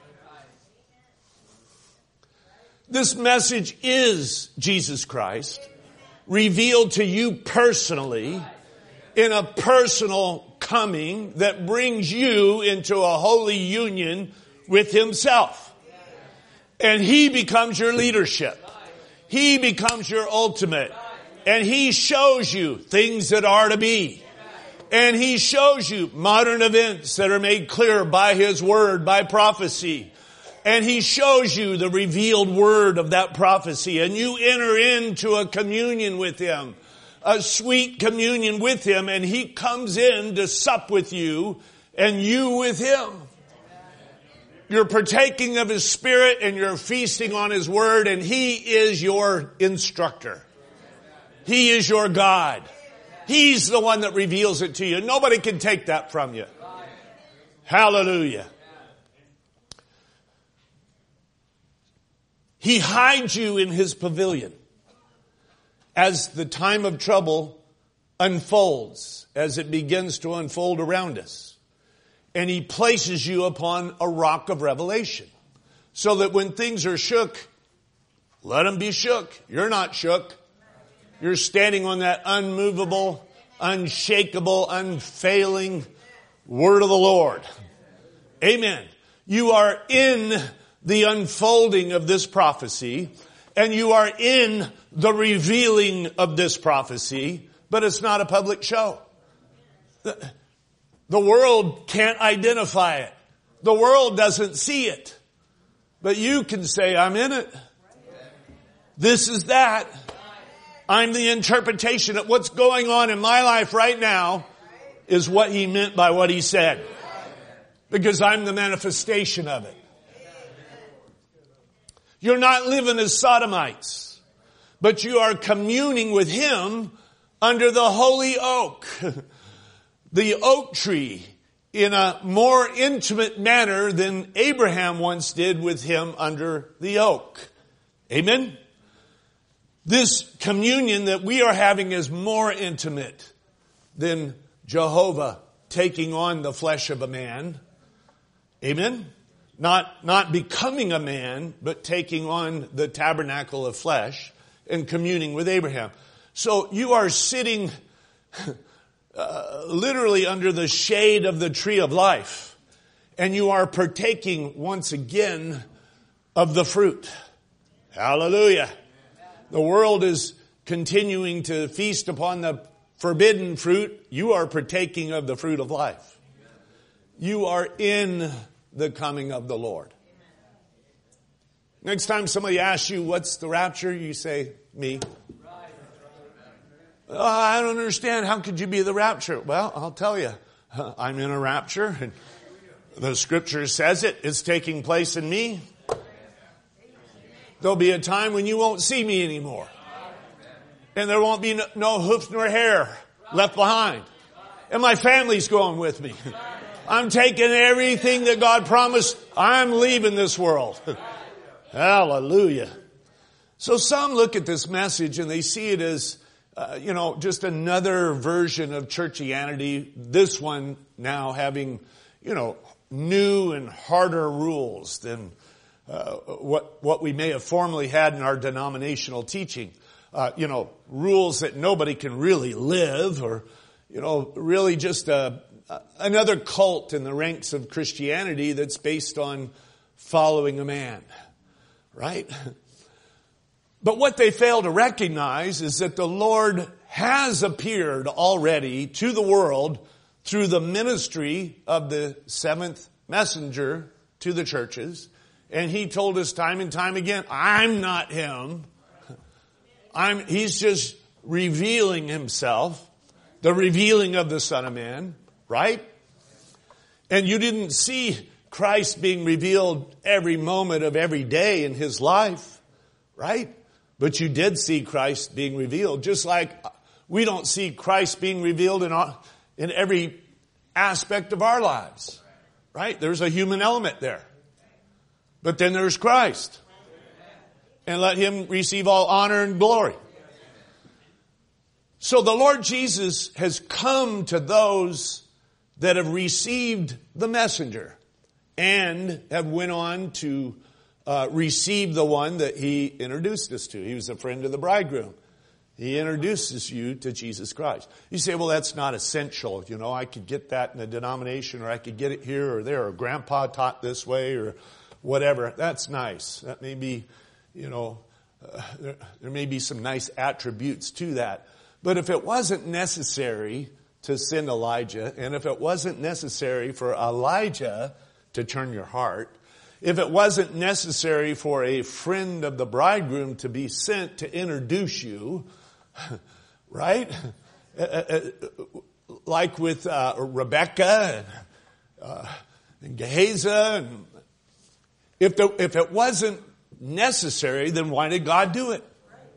This message is Jesus Christ revealed to you personally in a personal coming that brings you into a holy union with himself. And he becomes your leadership. He becomes your ultimate. And he shows you things that are to be. And he shows you modern events that are made clear by his word, by prophecy. And he shows you the revealed word of that prophecy. And you enter into a communion with him, a sweet communion with him. And he comes in to sup with you and you with him. You're partaking of his spirit and you're feasting on his word, and he is your instructor. He is your God. He's the one that reveals it to you. Nobody can take that from you. Hallelujah. He hides you in his pavilion as the time of trouble unfolds, as it begins to unfold around us. And he places you upon a rock of revelation. So that when things are shook, let them be shook. You're not shook. You're standing on that unmovable, unshakable, unfailing word of the Lord. Amen. You are in the unfolding of this prophecy, and you are in the revealing of this prophecy, but it's not a public show. The, the world can't identify it. The world doesn't see it. But you can say, I'm in it. This is that. I'm the interpretation of what's going on in my life right now is what he meant by what he said. Because I'm the manifestation of it. You're not living as Sodomites, but you are communing with him under the holy oak, the oak tree, in a more intimate manner than Abraham once did with him under the oak. Amen? This communion that we are having is more intimate than Jehovah taking on the flesh of a man. Amen? Not, not becoming a man, but taking on the tabernacle of flesh and communing with Abraham. So you are sitting uh, literally under the shade of the tree of life. And you are partaking once again of the fruit. Hallelujah. The world is continuing to feast upon the forbidden fruit. You are partaking of the fruit of life. You are in the coming of the Lord. Next time somebody asks you, what's the rapture? You say, me. Oh, I don't understand. How could you be the rapture? Well, I'll tell you. I'm in a rapture. And the scripture says it. It's taking place in me. There'll be a time when you won't see me anymore. And there won't be no, no hoof nor hair left behind. And my family's going with me. I'm taking everything that God promised. I'm leaving this world. Hallelujah. So some look at this message and they see it as, uh, you know, just another version of churchianity. This one now having, you know, new and harder rules than uh, what what we may have formerly had in our denominational teaching. Uh, you know, rules that nobody can really live, or, you know, really just a another cult in the ranks of Christianity that's based on following a man, right? But what they fail to recognize is that the Lord has appeared already to the world through the ministry of the seventh messenger to the churches. And he told us time and time again, I'm not him. I'm, he's just revealing himself, the revealing of the Son of Man, right? And you didn't see Christ being revealed every moment of every day in his life, right? But you did see Christ being revealed, just like we don't see Christ being revealed in our, in every aspect of our lives, right? There's a human element there. But then there's Christ. And let him receive all honor and glory. So the Lord Jesus has come to those that have received the messenger and have went on to uh, receive the one that he introduced us to. He was a friend of the bridegroom. He introduces you to Jesus Christ. You say, well, that's not essential. You know, I could get that in a denomination, or I could get it here or there, or grandpa taught this way, or whatever. That's nice. That may be, you know, uh, there, there may be some nice attributes to that. But if it wasn't necessary to send Elijah, and if it wasn't necessary for Elijah to turn your heart, if it wasn't necessary for a friend of the bridegroom to be sent to introduce you, right? Uh, uh, like with uh, Rebecca and, uh, and Gehazi. And if, the, if it wasn't necessary, then why did God do it?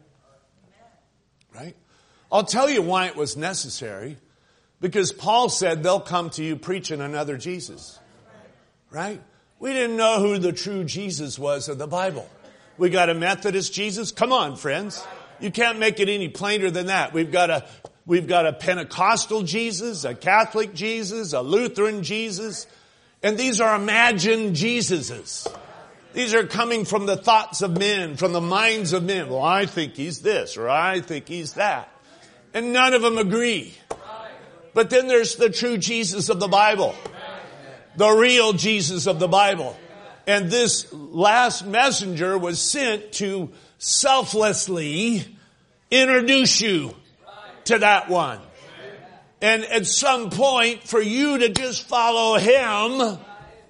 Right? I'll tell you why it was necessary. Because Paul said they'll come to you preaching another Jesus. Right? We didn't know who the true Jesus was of the Bible. We got a Methodist Jesus. Come on, friends. You can't make it any plainer than that. We've got a, we've got a Pentecostal Jesus, a Catholic Jesus, a Lutheran Jesus. And these are imagined Jesuses. These are coming from the thoughts of men, from the minds of men. Well, I think he's this, or I think he's that. And none of them agree. But then there's the true Jesus of the Bible. The real Jesus of the Bible. And this last messenger was sent to selflessly introduce you to that one. And at some point, for you to just follow him,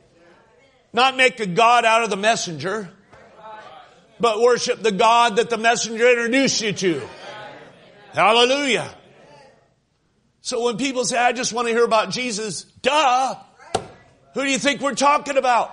not make a God out of the messenger, but worship the God that the messenger introduced you to. Hallelujah. So when people say, I just want to hear about Jesus, duh, who do you think we're talking about?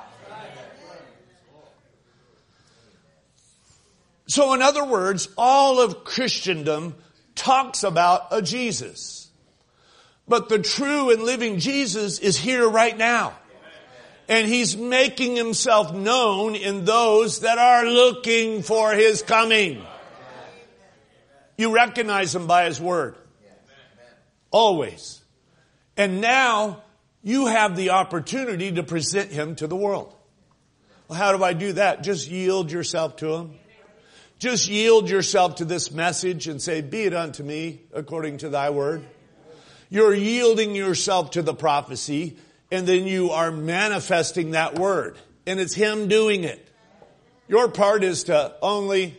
So in other words, all of Christendom talks about a Jesus. But the true and living Jesus is here right now. And he's making himself known in those that are looking for his coming. You recognize him by his word. Always. And now you have the opportunity to present him to the world. Well, how do I do that? Just yield yourself to him. Just yield yourself to this message and say, be it unto me according to thy word. You're yielding yourself to the prophecy, and then you are manifesting that word. And it's him doing it. Your part is to only...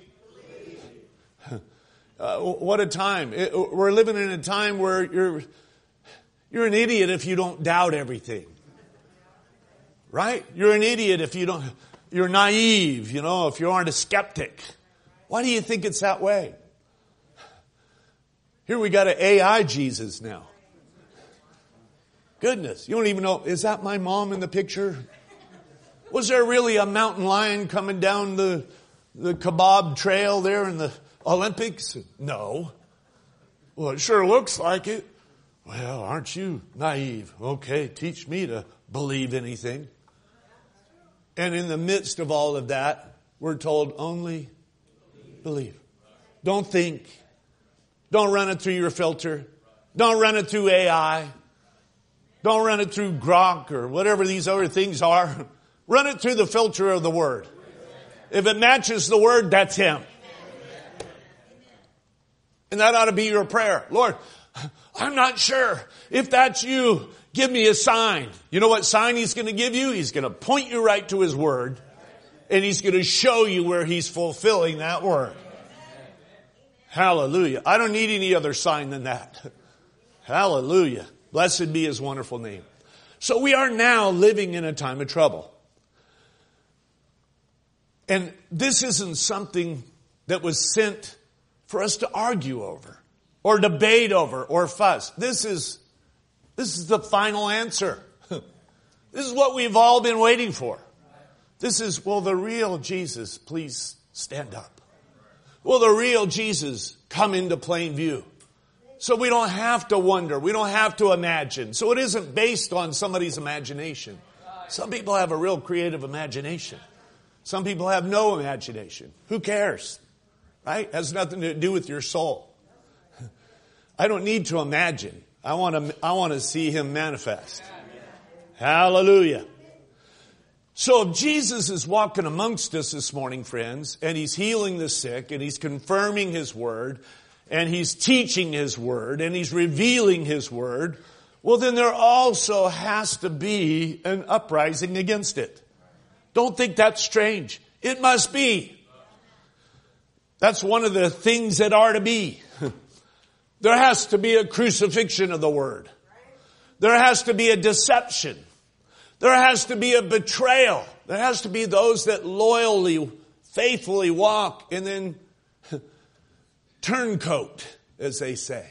Uh, what a time. It, we're living in a time where you're, you're an idiot if you don't doubt everything. Right? You're an idiot if you don't, you're naive, you know, if you aren't a skeptic. Why do you think it's that way? Here we got an A I Jesus now. Goodness, you don't even know, is that my mom in the picture? Was there really a mountain lion coming down the, the kebab trail there in the Olympics? No. Well, it sure looks like it. Well, aren't you naive? Okay, teach me to believe anything. And in the midst of all of that, we're told only believe. Don't think. Don't run it through your filter. Don't run it through A I. Don't run it through Grok or whatever these other things are. Run it through the filter of the Word. If it matches the Word, that's him. And that ought to be your prayer. Lord, I'm not sure if that's you. Give me a sign. You know what sign he's going to give you? He's going to point you right to his word. And he's going to show you where he's fulfilling that word. Hallelujah. I don't need any other sign than that. Hallelujah. Blessed be his wonderful name. So we are now living in a time of trouble. And this isn't something that was sent for us to argue over. or debate over or fuss. This is, this is the final answer. This is what we've all been waiting for. This is, will the real Jesus please stand up? Will the real Jesus come into plain view? So we don't have to wonder. We don't have to imagine. So it isn't based on somebody's imagination. Some people have a real creative imagination. Some people have no imagination. Who cares? Right? It has nothing to do with your soul. I don't need to imagine. I want to, I want to see Him manifest. Hallelujah. So if Jesus is walking amongst us this morning, friends, and He's healing the sick, and He's confirming His word, and He's teaching His word, and He's revealing His word, well, then there also has to be an uprising against it. Don't think that's strange. It must be. That's one of the things that are to be. There has to be a crucifixion of the word. There has to be a deception. There has to be a betrayal. There has to be those that loyally, faithfully walk and then turncoat, as they say.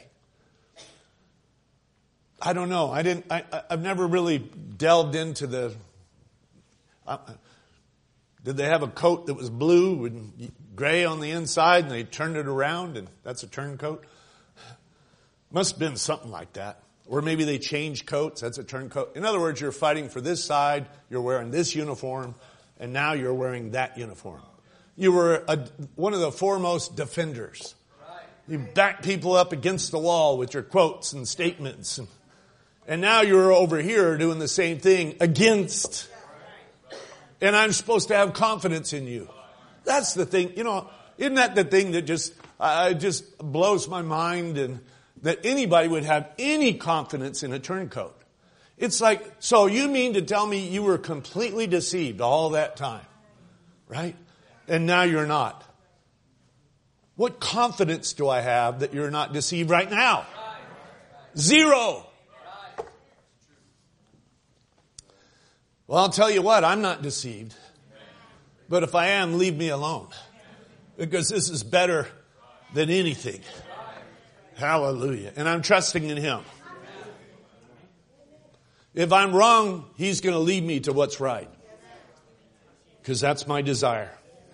I don't know. I didn't. I, I've never really delved into the. Uh, did they have a coat that was blue and gray on the inside, and they turned it around, and that's a turncoat? Must have been something like that. Or maybe they changed coats. That's a turncoat. In other words, you're fighting for this side. You're wearing this uniform. And now you're wearing that uniform. You were a, one of the foremost defenders. You back people up against the wall with your quotes and statements. And, and now you're over here doing the same thing against. And I'm supposed to have confidence in you. That's the thing. You know, isn't that the thing that just, uh, just blows my mind, and that anybody would have any confidence in a turncoat? It's like, so you mean to tell me you were completely deceived all that time, right? And now you're not. What confidence do I have that you're not deceived right now? Zero. Well, I'll tell you what, I'm not deceived. But if I am, leave me alone. Because this is better than anything. Hallelujah. And I'm trusting in Him. If I'm wrong, He's going to lead me to what's right. Because that's my desire.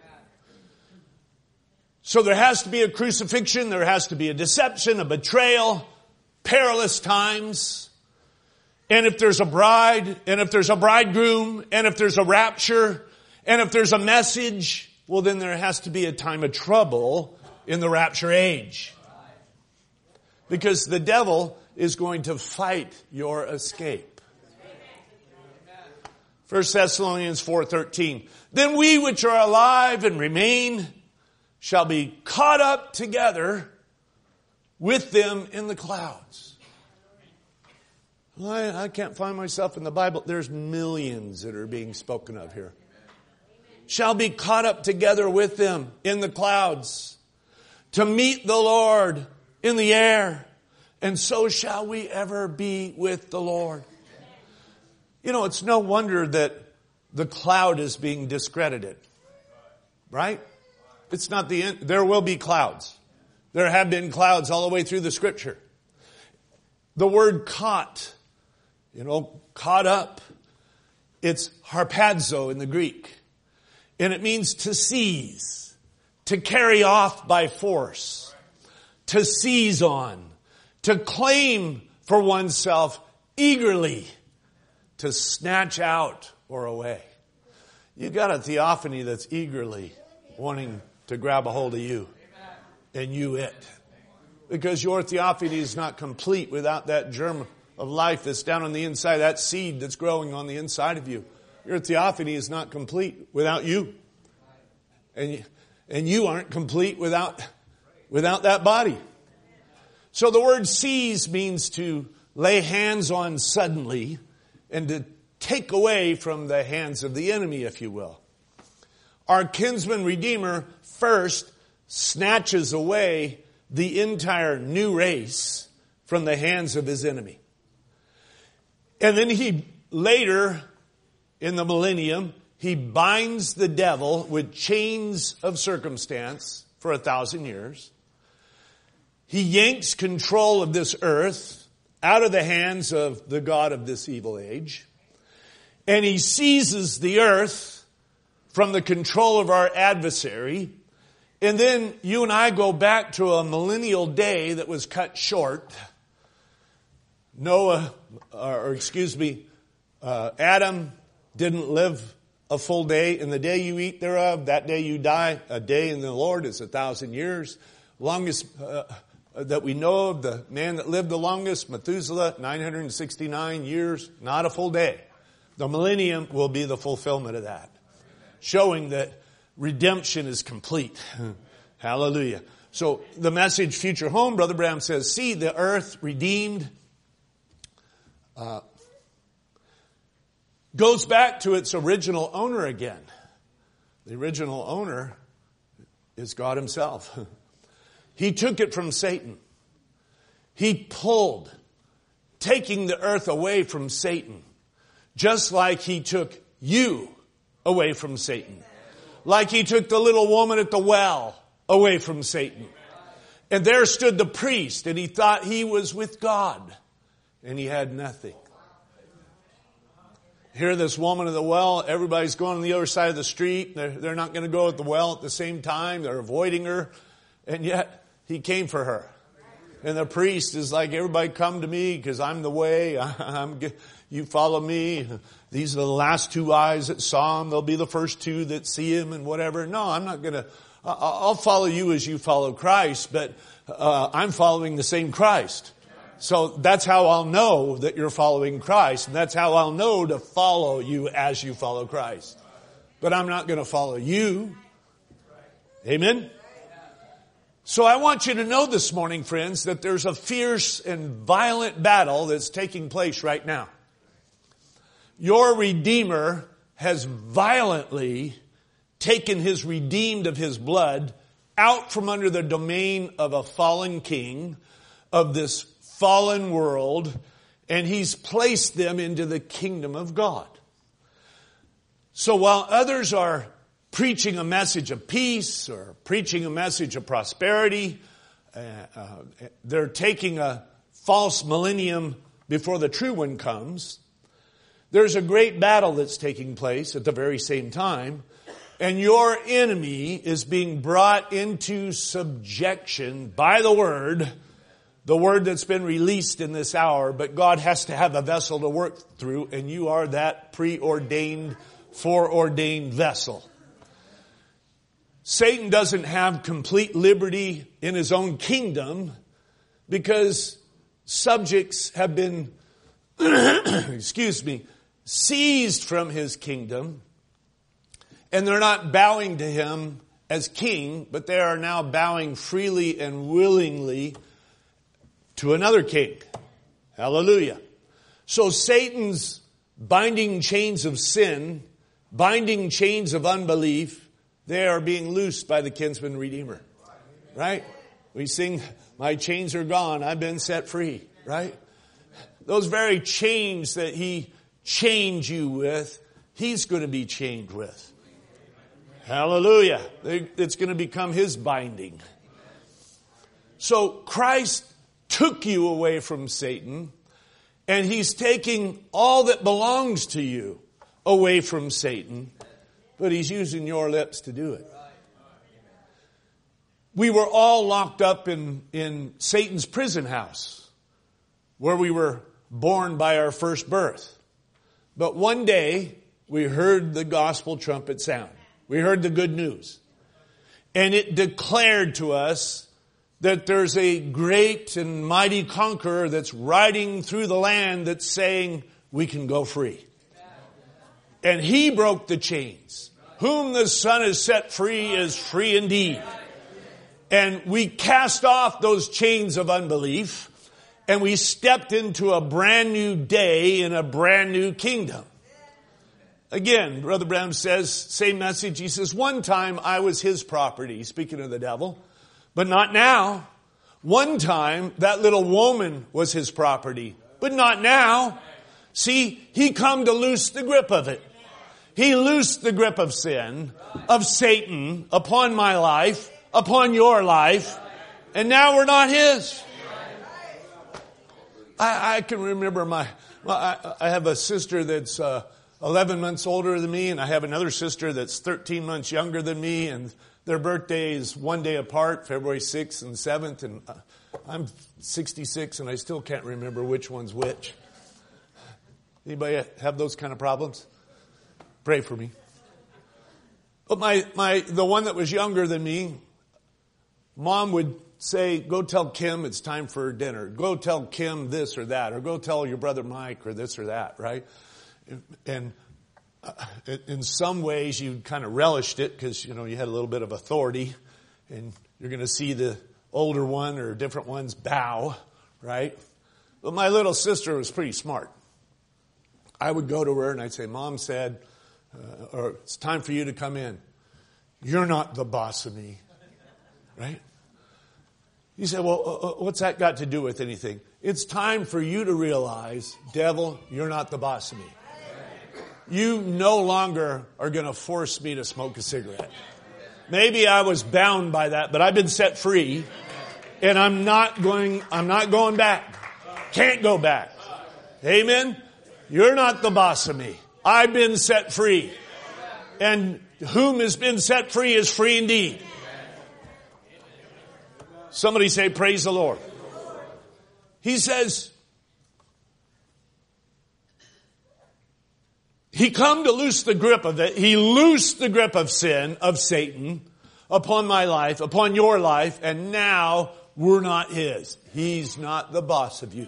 So there has to be a crucifixion. There has to be a deception, a betrayal, perilous times. And if there's a bride, and if there's a bridegroom, and if there's a rapture, and if there's a message, well, then there has to be a time of trouble in the rapture age. Because the devil is going to fight your escape. First Thessalonians four thirteen. Then we which are alive and remain shall be caught up together with them in the clouds. Well, I, I can't find myself in the Bible. There's millions that are being spoken of here. Shall be caught up together with them in the clouds to meet the Lord in the air. And so shall we ever be with the Lord. You know, it's no wonder that the cloud is being discredited. Right? It's not the end. There will be clouds. There have been clouds all the way through the scripture. The word caught, you know, caught up, it's harpazo in the Greek. And it means to seize, to carry off by force, to seize on, to claim for oneself eagerly, to snatch out or away. You got a theophany that's eagerly wanting to grab a hold of you and you it. Because your theophany is not complete without that germ of life that's down on the inside, that seed that's growing on the inside of you. Your theophany is not complete without you. And you, and you aren't complete without, without that body. So the word seize means to lay hands on suddenly and to take away from the hands of the enemy, if you will. Our kinsman redeemer first snatches away the entire new race from the hands of his enemy. And then he later, in the millennium, he binds the devil with chains of circumstance for a thousand years. He yanks control of this earth out of the hands of the god of this evil age. And he seizes the earth from the control of our adversary. And then you and I go back to a millennial day that was cut short. Noah, or excuse me, uh, Adam didn't live a full day. In the day you eat thereof, that day you die. A day in the Lord is a thousand years. Longest uh, that we know of, the man that lived the longest, Methuselah, nine hundred sixty-nine years, not a full day. The millennium will be the fulfillment of that, showing that redemption is complete. Hallelujah. So the message, Future Home, Brother Branham says, see the earth redeemed, uh, goes back to its original owner again. The original owner is God himself. He took it from Satan. He pulled, taking the earth away from Satan, just like he took you away from Satan. Like he took the little woman at the well away from Satan. And there stood the priest, and he thought he was with God, and he had nothing. Here, this woman at the well, everybody's going on the other side of the street. They're, they're not going to go at the well at the same time. They're avoiding her. And yet, he came for her. And the priest is like, everybody come to me because I'm the way. I'm, you follow me. These are the last two eyes that saw him. They'll be the first two that see him and whatever. No, I'm not going to. I'll follow you as you follow Christ, but uh, I'm following the same Christ. So that's how I'll know that you're following Christ. And that's how I'll know to follow you as you follow Christ. But I'm not going to follow you. Amen? So I want you to know this morning, friends, that there's a fierce and violent battle that's taking place right now. Your Redeemer has violently taken his redeemed of his blood out from under the domain of a fallen king of this fallen world, and he's placed them into the kingdom of God. So while others are preaching a message of peace or preaching a message of prosperity, uh, uh, they're taking a false millennium before the true one comes. There's a great battle that's taking place at the very same time, and your enemy is being brought into subjection by the word, the word that's been released in this hour, but God has to have a vessel to work through, and you are that preordained, foreordained vessel. Satan doesn't have complete liberty in his own kingdom because subjects have been, excuse me, seized from his kingdom, and they're not bowing to him as king, but they are now bowing freely and willingly to another king. Hallelujah. So Satan's binding chains of sin, binding chains of unbelief, they are being loosed by the kinsman redeemer. Right? We sing, my chains are gone, I've been set free. Right? Those very chains that he chained you with, he's going to be chained with. Hallelujah. It's going to become his binding. So Christ took you away from Satan, and he's taking all that belongs to you away from Satan, but he's using your lips to do it. We were all locked up in, in Satan's prison house, where we were born by our first birth. But one day, we heard the gospel trumpet sound. We heard the good news. And it declared to us that there's a great and mighty conqueror that's riding through the land that's saying we can go free. And he broke the chains. Whom the Son has set free is free indeed. And we cast off those chains of unbelief, and we stepped into a brand new day in a brand new kingdom. Again, Brother Branham says, same message. He says, one time I was his property, speaking of the devil, but not now. One time that little woman was his property, but not now. See, he come to loose the grip of it. He loosed the grip of sin, of Satan, upon my life, upon your life. And now we're not His. I, I can remember my, well, I, I have a sister that's uh, eleven months older than me, and I have another sister that's thirteen months younger than me, and their birthdays one day apart, February sixth and seventh, and I'm sixty-six and I still can't remember which one's which. Anybody have those kind of problems? Pray for me. But my, my, the one that was younger than me, Mom would say, go tell Kim it's time for dinner. Go tell Kim this or that, or go tell your brother Mike or this or that, right? And in some ways you kind of relished it because, you know, you had a little bit of authority, and you're going to see the older one or different ones bow, right? But my little sister was pretty smart. I would go to her and I'd say, Mom said, uh, or it's time for you to come in. You're not the boss of me, right? You say, well, uh, what's that got to do with anything? It's time for you to realize, devil, you're not the boss of me. You no longer are going to force me to smoke a cigarette. Maybe I was bound by that, but I've been set free, and I'm not going, I'm not going back. Can't go back. Amen? You're not the boss of me. I've been set free. And whom has been set free is free indeed. Somebody say, praise the Lord. He says, He come to loose the grip of it. He loosed the grip of sin, of Satan, upon my life, upon your life, and now we're not His. He's not the boss of you.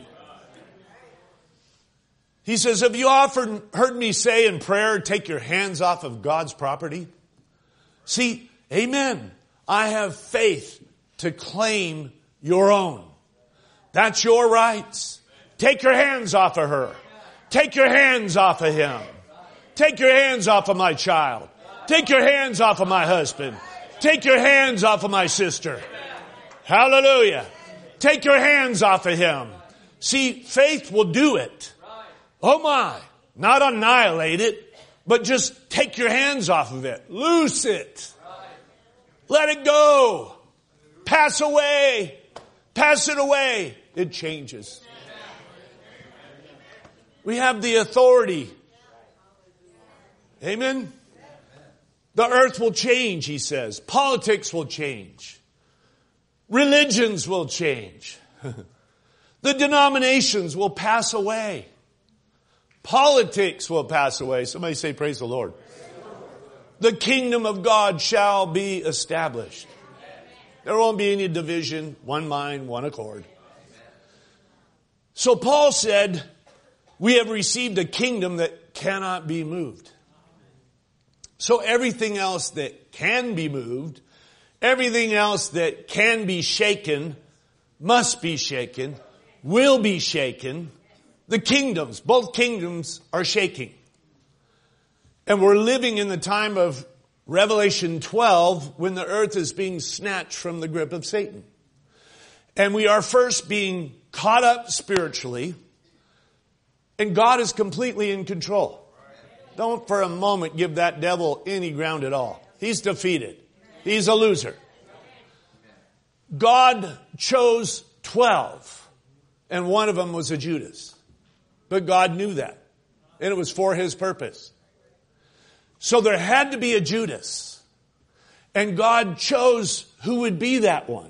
He says, have you often heard me say in prayer, take your hands off of God's property? See, amen. I have faith to claim your own. That's your rights. Take your hands off of her. Take your hands off of him. Take your hands off of my child. Take your hands off of my husband. Take your hands off of my sister. Hallelujah. Take your hands off of him. See, faith will do it. Oh my. Not annihilate it, but just take your hands off of it. Loose it. Let it go. Pass away. Pass it away. It changes. We have the authority. Amen. The earth will change, he says. Politics will change. Religions will change. The denominations will pass away. Politics will pass away. Somebody say, praise the Lord. The kingdom of God shall be established. There won't be any division, one mind, one accord. So Paul said, we have received a kingdom that cannot be moved. So everything else that can be moved, everything else that can be shaken, must be shaken, will be shaken. The kingdoms, both kingdoms are shaking. And we're living in the time of Revelation twelve when the earth is being snatched from the grip of Satan. And we are first being caught up spiritually, and God is completely in control. Don't for a moment give that devil any ground at all. He's defeated. He's a loser. God chose twelve, and one of them was a Judas. But God knew that, and it was for His purpose. So there had to be a Judas, and God chose who would be that one.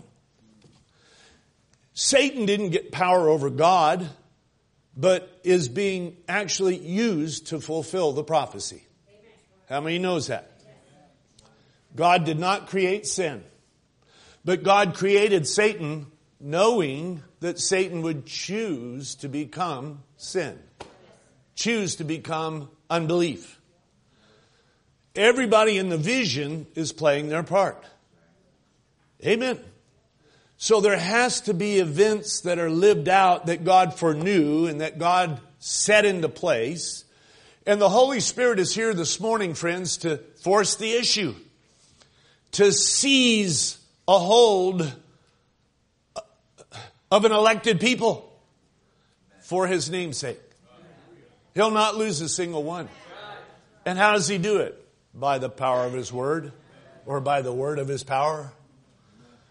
Satan didn't get power over God, but is being actually used to fulfill the prophecy. How many knows that? God did not create sin, but God created Satan knowing that Satan would choose to become sin, choose to become unbelief. Everybody in the vision is playing their part. Amen. So there has to be events that are lived out that God foreknew and that God set into place. And the Holy Spirit is here this morning, friends, to force the issue, to seize a hold of an elected people for His name's sake. He'll not lose a single one. And how does He do it? By the power of His word, or by the word of His power?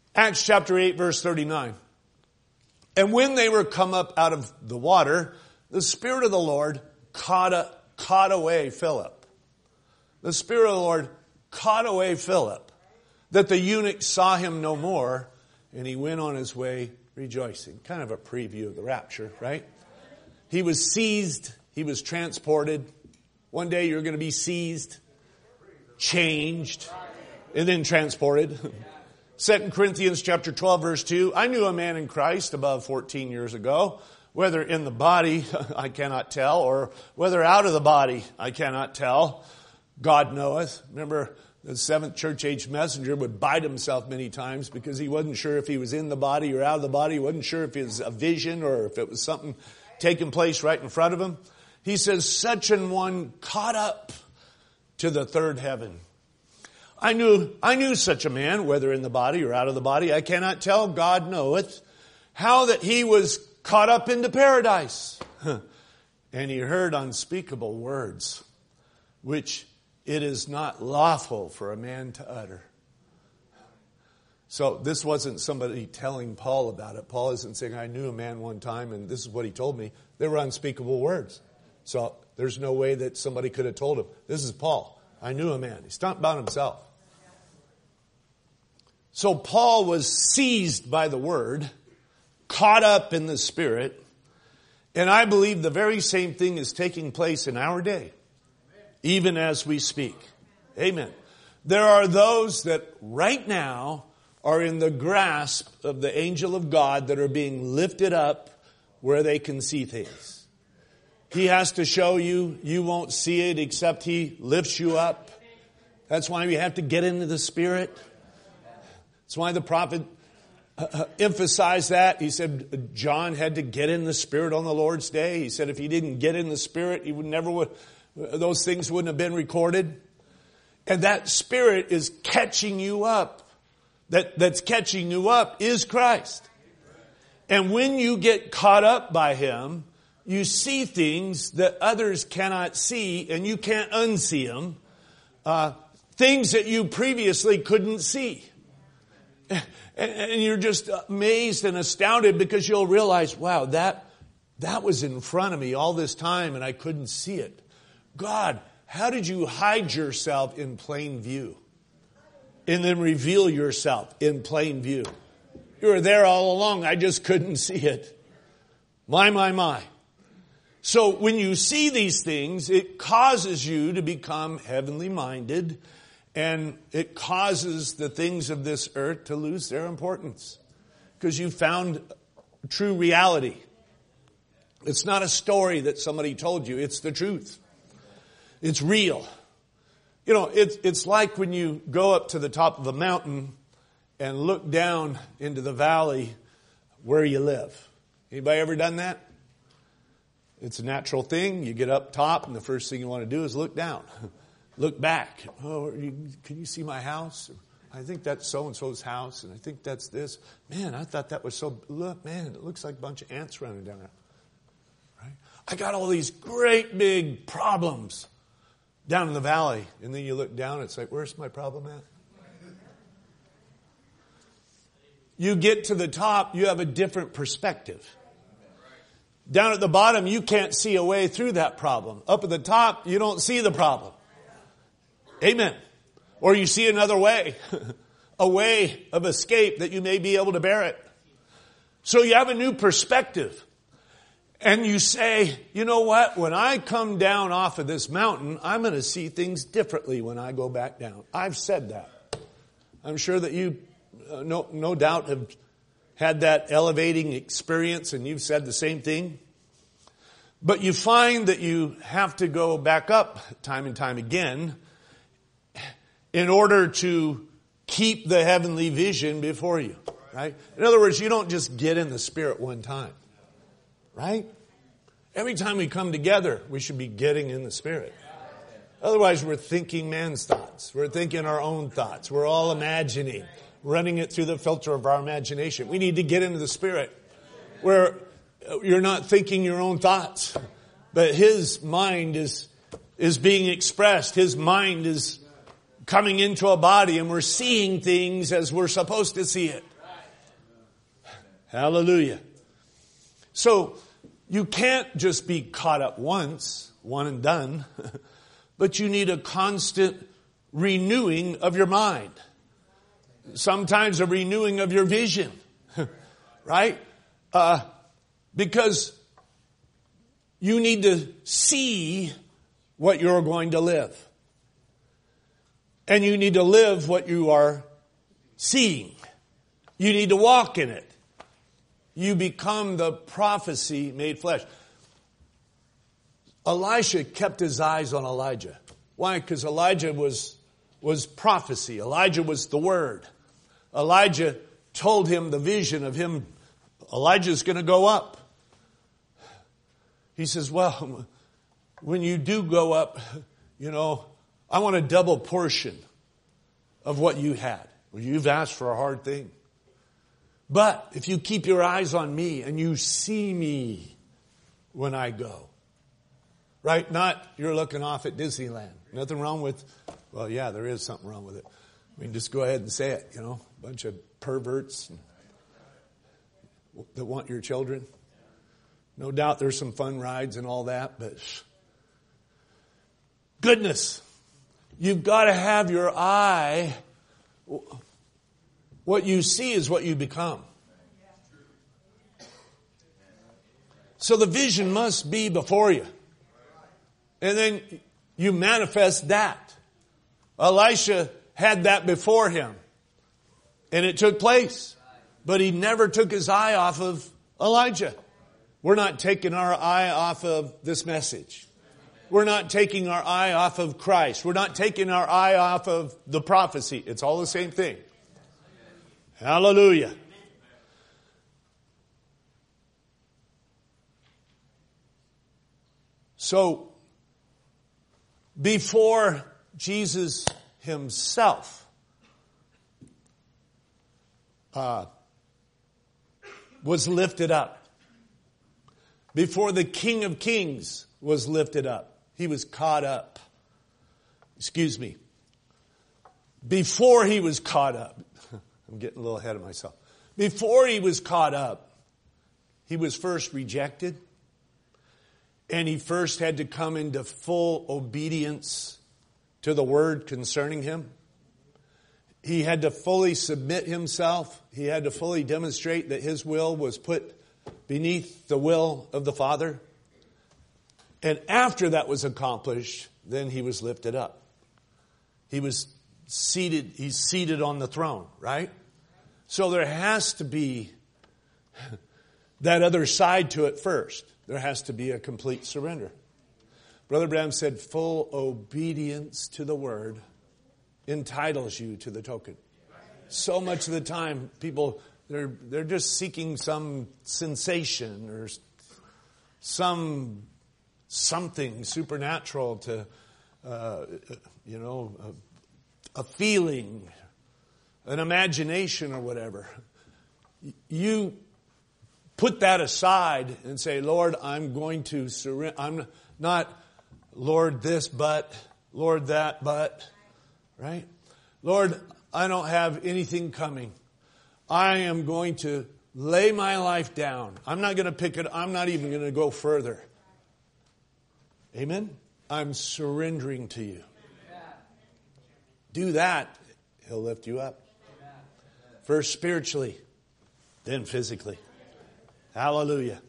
Acts chapter eight, verse thirty-nine. And when they were come up out of the water, the Spirit of the Lord caught, a, caught away Philip. The Spirit of the Lord caught away Philip, that the eunuch saw him no more, and he went on his way rejoicing. Kind of a preview of the rapture, right? He was seized. He was transported. One day you're going to be seized, changed, and then transported. Second Corinthians chapter twelve, verse two. I knew a man in Christ above fourteen years ago, whether in the body, I cannot tell, or whether out of the body, I cannot tell. God knoweth. Remember, the seventh church age messenger would bite himself many times because he wasn't sure if he was in the body or out of the body. He wasn't sure if it was a vision or if it was something taking place right in front of him. He says, such an one caught up to the third heaven. I knew, I knew such a man, whether in the body or out of the body, I cannot tell, God knoweth, how that he was caught up into paradise. And he heard unspeakable words, which it is not lawful for a man to utter. So this wasn't somebody telling Paul about it. Paul isn't saying, I knew a man one time and this is what he told me. They were unspeakable words. So there's no way that somebody could have told him, this is Paul. I knew a man. He's not about himself. So Paul was seized by the word, caught up in the Spirit, and I believe the very same thing is taking place in our day, even as we speak. Amen. There are those that right now are in the grasp of the angel of God that are being lifted up where they can see things. He has to show you, you won't see it except he lifts you up. That's why we have to get into the Spirit. That's why the prophet uh, emphasized that. He said John had to get in the Spirit on the Lord's day. He said if he didn't get in the Spirit, he would never would, those things wouldn't have been recorded. And that Spirit is catching you up. That, that's catching you up is Christ. And when you get caught up by Him, you see things that others cannot see and you can't unsee them. Uh, things that you previously couldn't see. And you're just amazed and astounded because you'll realize, wow, that, that was in front of me all this time and I couldn't see it. God, how did you hide yourself in plain view? And then reveal yourself in plain view. You were there all along. I just couldn't see it. My, my, my. So when you see these things, it causes you to become heavenly minded. And it causes the things of this earth to lose their importance. Because you found true reality. It's not a story that somebody told you. It's the truth. It's real. You know, it's, it's like when you go up to the top of a mountain and look down into the valley where you live. Anybody ever done that? It's a natural thing. You get up top and the first thing you want to do is look down. Look back. Oh, you, can you see my house? I think that's so-and-so's house, and I think that's this. Man, I thought that was so... Look, man, it looks like a bunch of ants running down there. Right? I got all these great big problems down in the valley. And then you look down, it's like, where's my problem at? You get to the top, you have a different perspective. Down at the bottom, you can't see a way through that problem. Up at the top, you don't see the problem. Amen. Or you see another way, a way of escape that you may be able to bear it. So you have a new perspective. And you say, you know what? When I come down off of this mountain, I'm going to see things differently when I go back down. I've said that. I'm sure that you, uh, no, no doubt, have had that elevating experience and you've said the same thing. But you find that you have to go back up time and time again in order to keep the heavenly vision before you, right? In other words, you don't just get in the Spirit one time, right? Every time we come together, we should be getting in the Spirit. Otherwise, we're thinking man's thoughts. We're thinking our own thoughts. We're all imagining, running it through the filter of our imagination. We need to get into the Spirit where you're not thinking your own thoughts, but His mind is, is being expressed. His mind is coming into a body and we're seeing things as we're supposed to see it. Hallelujah. So you can't just be caught up once, one and done, but you need a constant renewing of your mind. Sometimes a renewing of your vision, right? Uh, because you need to see what you're going to live. And you need to live what you are seeing. You need to walk in it. You become the prophecy made flesh. Elisha kept his eyes on Elijah. Why? Because Elijah was, was prophecy. Elijah was the word. Elijah told him the vision of him. Elijah's going to go up. He says, well, when you do go up, you know, I want a double portion of what you had. Well, you've asked for a hard thing. But if you keep your eyes on me and you see me when I go, right? Not you're looking off at Disneyland. Nothing wrong with, well, yeah, there is something wrong with it. I mean, just go ahead and say it, you know, a bunch of perverts that want your children. No doubt there's some fun rides and all that, but goodness, you've got to have your eye. What you see is what you become. So the vision must be before you. And then you manifest that. Elisha had that before him. And it took place. But he never took his eye off of Elijah. We're not taking our eye off of this message. We're not taking our eye off of Christ. We're not taking our eye off of the prophecy. It's all the same thing. Hallelujah. So, before Jesus himself uh, was lifted up, before the King of Kings was lifted up, he was caught up. Excuse me. Before he was caught up, I'm getting a little ahead of myself. Before he was caught up, he was first rejected. And he first had to come into full obedience to the word concerning him. He had to fully submit himself. He had to fully demonstrate that his will was put beneath the will of the Father. And after that was accomplished, then he was lifted up. He was seated, he's seated on the throne, right? So there has to be that other side to it first. There has to be a complete surrender. Brother Branham said, full obedience to the word entitles you to the token. So much of the time, people, they're, they're just seeking some sensation or some something supernatural to, uh, you know, a, a feeling, an imagination or whatever. You put that aside and say, Lord, I'm going to surrender. I'm not, Lord, this, but, Lord, that, but, right? Lord, I don't have anything coming. I am going to lay my life down. I'm not going to pick it. I'm not even going to go further. Amen? I'm surrendering to you. Do that. He'll lift you up. First spiritually, then physically. Hallelujah.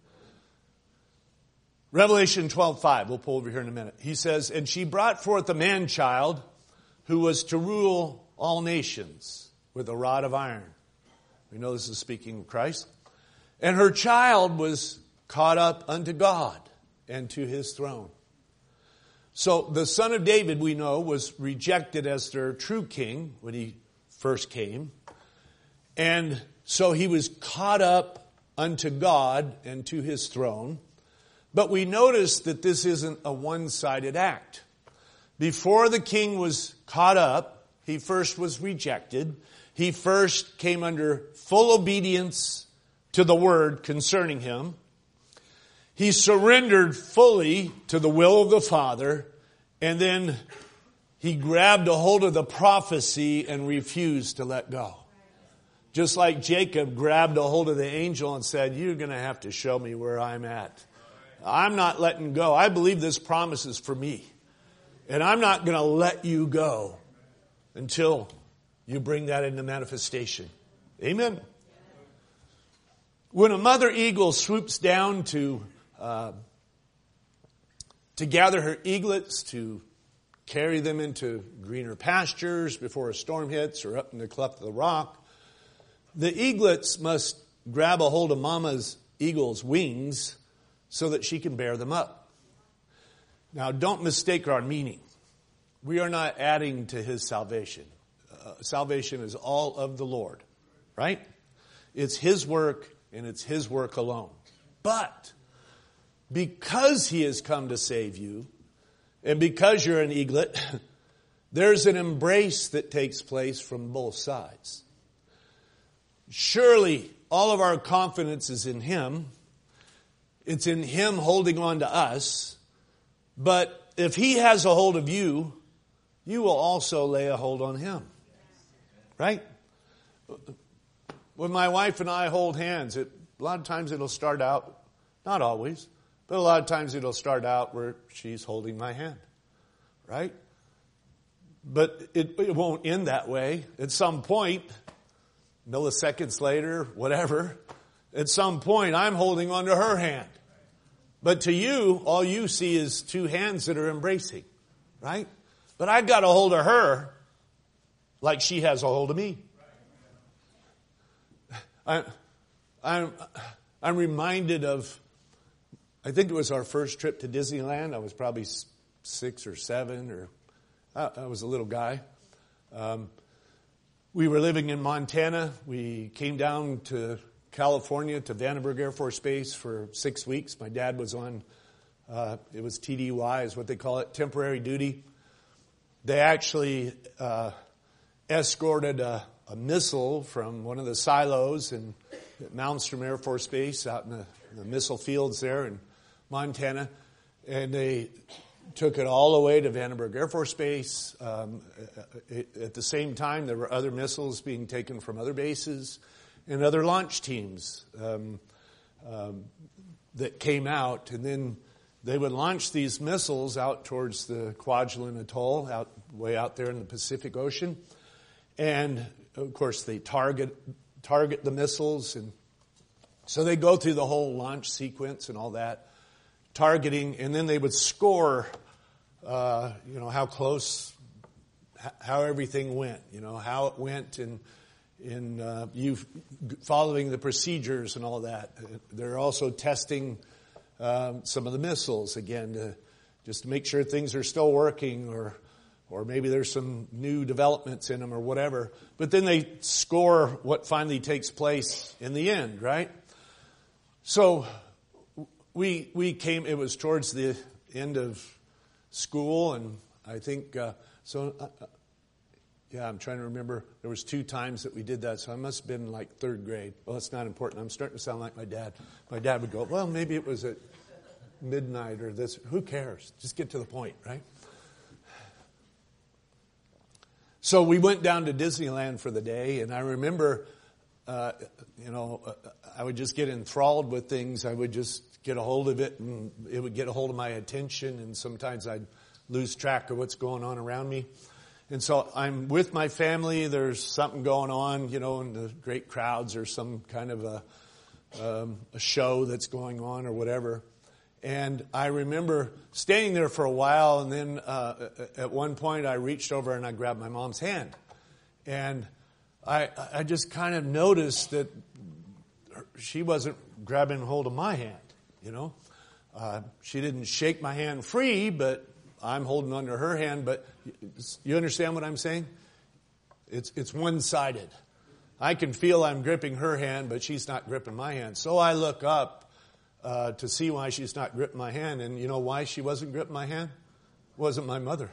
Revelation twelve five. We'll pull over here in a minute. He says, and she brought forth a man-child who was to rule all nations with a rod of iron. We know this is speaking of Christ. And her child was caught up unto God and to his throne. So the son of David, we know, was rejected as their true king when he first came. And so he was caught up unto God and to his throne. But we notice that this isn't a one-sided act. Before the king was caught up, he first was rejected. He first came under full obedience to the word concerning him. He surrendered fully to the will of the Father, and then he grabbed a hold of the prophecy and refused to let go. Just like Jacob grabbed a hold of the angel and said, you're going to have to show me where I'm at. I'm not letting go. I believe this promise is for me. And I'm not going to let you go until you bring that into manifestation. Amen. When a mother eagle swoops down to uh, to gather her eaglets, to carry them into greener pastures before a storm hits or up in the cleft of the rock, the eaglets must grab a hold of mama's eagle's wings so that she can bear them up. Now, don't mistake our meaning. We are not adding to his salvation. Uh, salvation is all of the Lord, right? It's his work, and it's his work alone. But because he has come to save you, and because you're an eaglet, there's an embrace that takes place from both sides. Surely, all of our confidence is in him. It's in him holding on to us. But if he has a hold of you, you will also lay a hold on him. Right? When my wife and I hold hands, it, a lot of times it'll start out, not always, but a lot of times it'll start out where she's holding my hand. Right? But it, it won't end that way. At some point, milliseconds later, whatever, at some point I'm holding onto her hand. But to you, all you see is two hands that are embracing. Right? But I've got a hold of her like she has a hold of me. I, I'm, I'm reminded of, I think it was our first trip to Disneyland. I was probably six or seven, or I, I was a little guy. Um, we were living in Montana. We came down to California to Vandenberg Air Force Base for six weeks. My dad was on, uh, it was T D Y is what they call it, temporary duty. They actually uh, escorted a, a missile from one of the silos in Malmstrom Air Force Base out in the, the missile fields there in Montana. And they took it all the way to Vandenberg Air Force Base. Um, at the same time, there were other missiles being taken from other bases and other launch teams um, um, that came out. And then they would launch these missiles out towards the Kwajalein Atoll, out way out there in the Pacific Ocean. And, of course, they target target the missiles. And so they go through the whole launch sequence and all that, targeting. And then they would score, uh, you know, how close, how everything went, you know, how it went in, in uh, you following the procedures and all that. They're also testing Um, some of the missiles, again, to just to make sure things are still working, or or maybe there's some new developments in them or whatever. But then they score what finally takes place in the end, right? So we we came, it was towards the end of school, and I think, uh, so, uh, yeah, I'm trying to remember. There was two times that we did that, so I must have been like third grade. Well, it's not important. I'm starting to sound like my dad. My dad would go, well, maybe it was at midnight or this. Who cares? Just get to the point, right? So we went down to Disneyland for the day, and I remember, uh, you know, I would just get enthralled with things. I would just get a hold of it, and it would get a hold of my attention, and sometimes I'd lose track of what's going on around me. And so I'm with my family. There's something going on, you know, in the great crowds, or some kind of a, um, a show that's going on or whatever. And I remember staying there for a while, and then uh, at one point I reached over and I grabbed my mom's hand. And I, I just kind of noticed that she wasn't grabbing hold of my hand, you know. Uh, she didn't shake my hand free, but I'm holding onto her hand. But you understand what I'm saying? It's it's one-sided. I can feel I'm gripping her hand, but she's not gripping my hand. So I look up uh, to see why she's not gripping my hand. And you know why she wasn't gripping my hand? It wasn't my mother.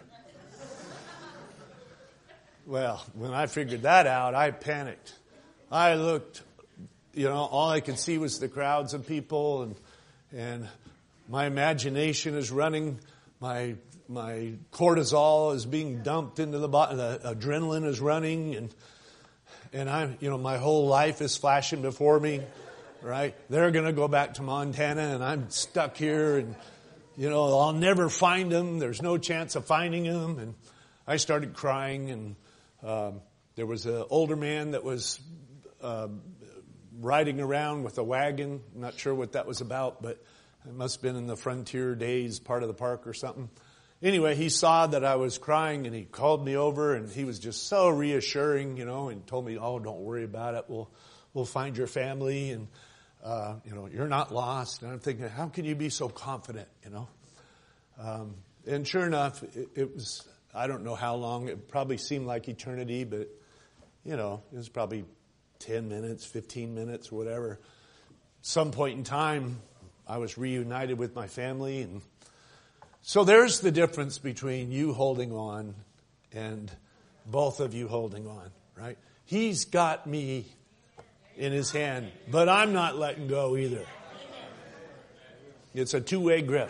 Well, when I figured that out, I panicked. I looked, you know, all I could see was the crowds of people, and and my imagination is running. My my cortisol is being dumped into the body. The adrenaline is running, and and I'm, you know, my whole life is flashing before me, right? They're going to go back to Montana, and I'm stuck here, and, you know, I'll never find them. There's no chance of finding them. And I started crying, and um, there was an older man that was uh, riding around with a wagon. I'm not sure what that was about, but it must have been in the Frontier Days part of the park or something. Anyway, he saw that I was crying, and he called me over, and he was just so reassuring, you know, and told me, oh, don't worry about it. We'll, we'll find your family, and, uh, you know, you're not lost. And I'm thinking, how can you be so confident, you know? Um, and sure enough, it, it was, I don't know how long. It probably seemed like eternity, but, you know, it was probably ten minutes, fifteen minutes, or whatever. Some point in time, I was reunited with my family, and so there's the difference between you holding on and both of you holding on, right? He's got me in his hand, but I'm not letting go either. It's a two-way grip.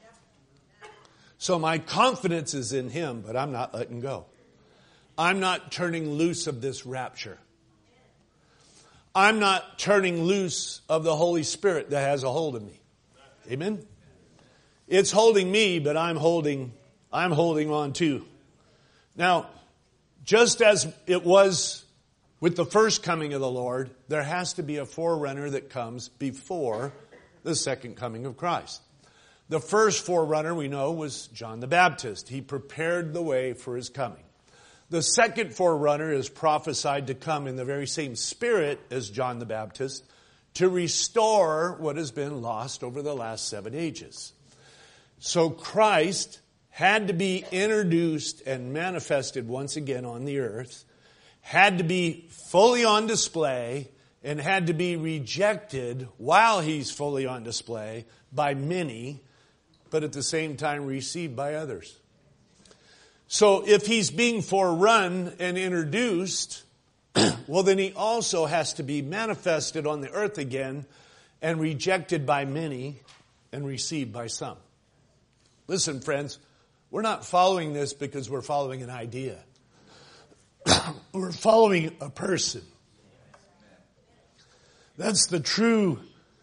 So my confidence is in him, but I'm not letting go. I'm not turning loose of this rapture. I'm not turning loose of the Holy Spirit that has a hold of me. Amen? It's holding me, but I'm holding, I'm holding on too. Now, just as it was with the first coming of the Lord, there has to be a forerunner that comes before the second coming of Christ. The first forerunner we know was John the Baptist. He prepared the way for his coming. The second forerunner is prophesied to come in the very same spirit as John the Baptist to restore what has been lost over the last seven ages. So Christ had to be introduced and manifested once again on the earth, had to be fully on display, and had to be rejected while he's fully on display by many, but at the same time received by others. So if he's being forerun and introduced, well, then he also has to be manifested on the earth again and rejected by many and received by some. Listen, friends, we're not following this because we're following an idea. We're following a person. That's the true,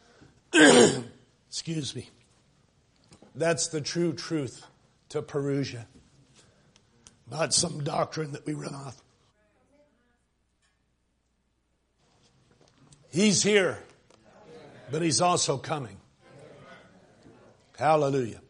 excuse me, that's the true truth to Perusia. Not some doctrine that we run off. He's here, but he's also coming. Hallelujah.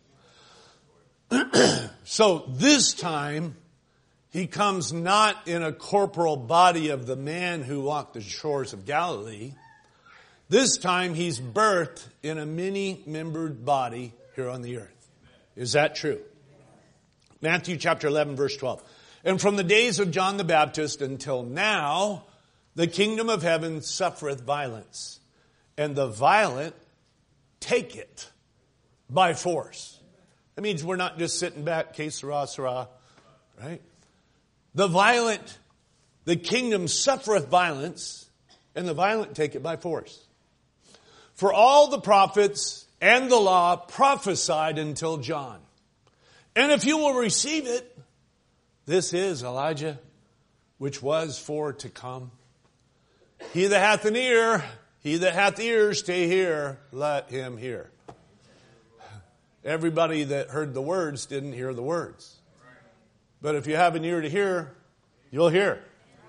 So this time, he comes not in a corporal body of the man who walked the shores of Galilee. This time, he's birthed in a many-membered body here on the earth. Is that true? Matthew chapter eleven, verse twelve. And from the days of John the Baptist until now, the kingdom of heaven suffereth violence, and the violent take it by force. That means we're not just sitting back, que sera, sera, right? The violent, the kingdom suffereth violence, and the violent take it by force. For all the prophets and the law prophesied until John. And if you will receive it, this is Elijah, which was for to come. He that hath an ear, he that hath ears to hear, let him hear. Everybody that heard the words didn't hear the words. But if you have an ear to hear, you'll hear.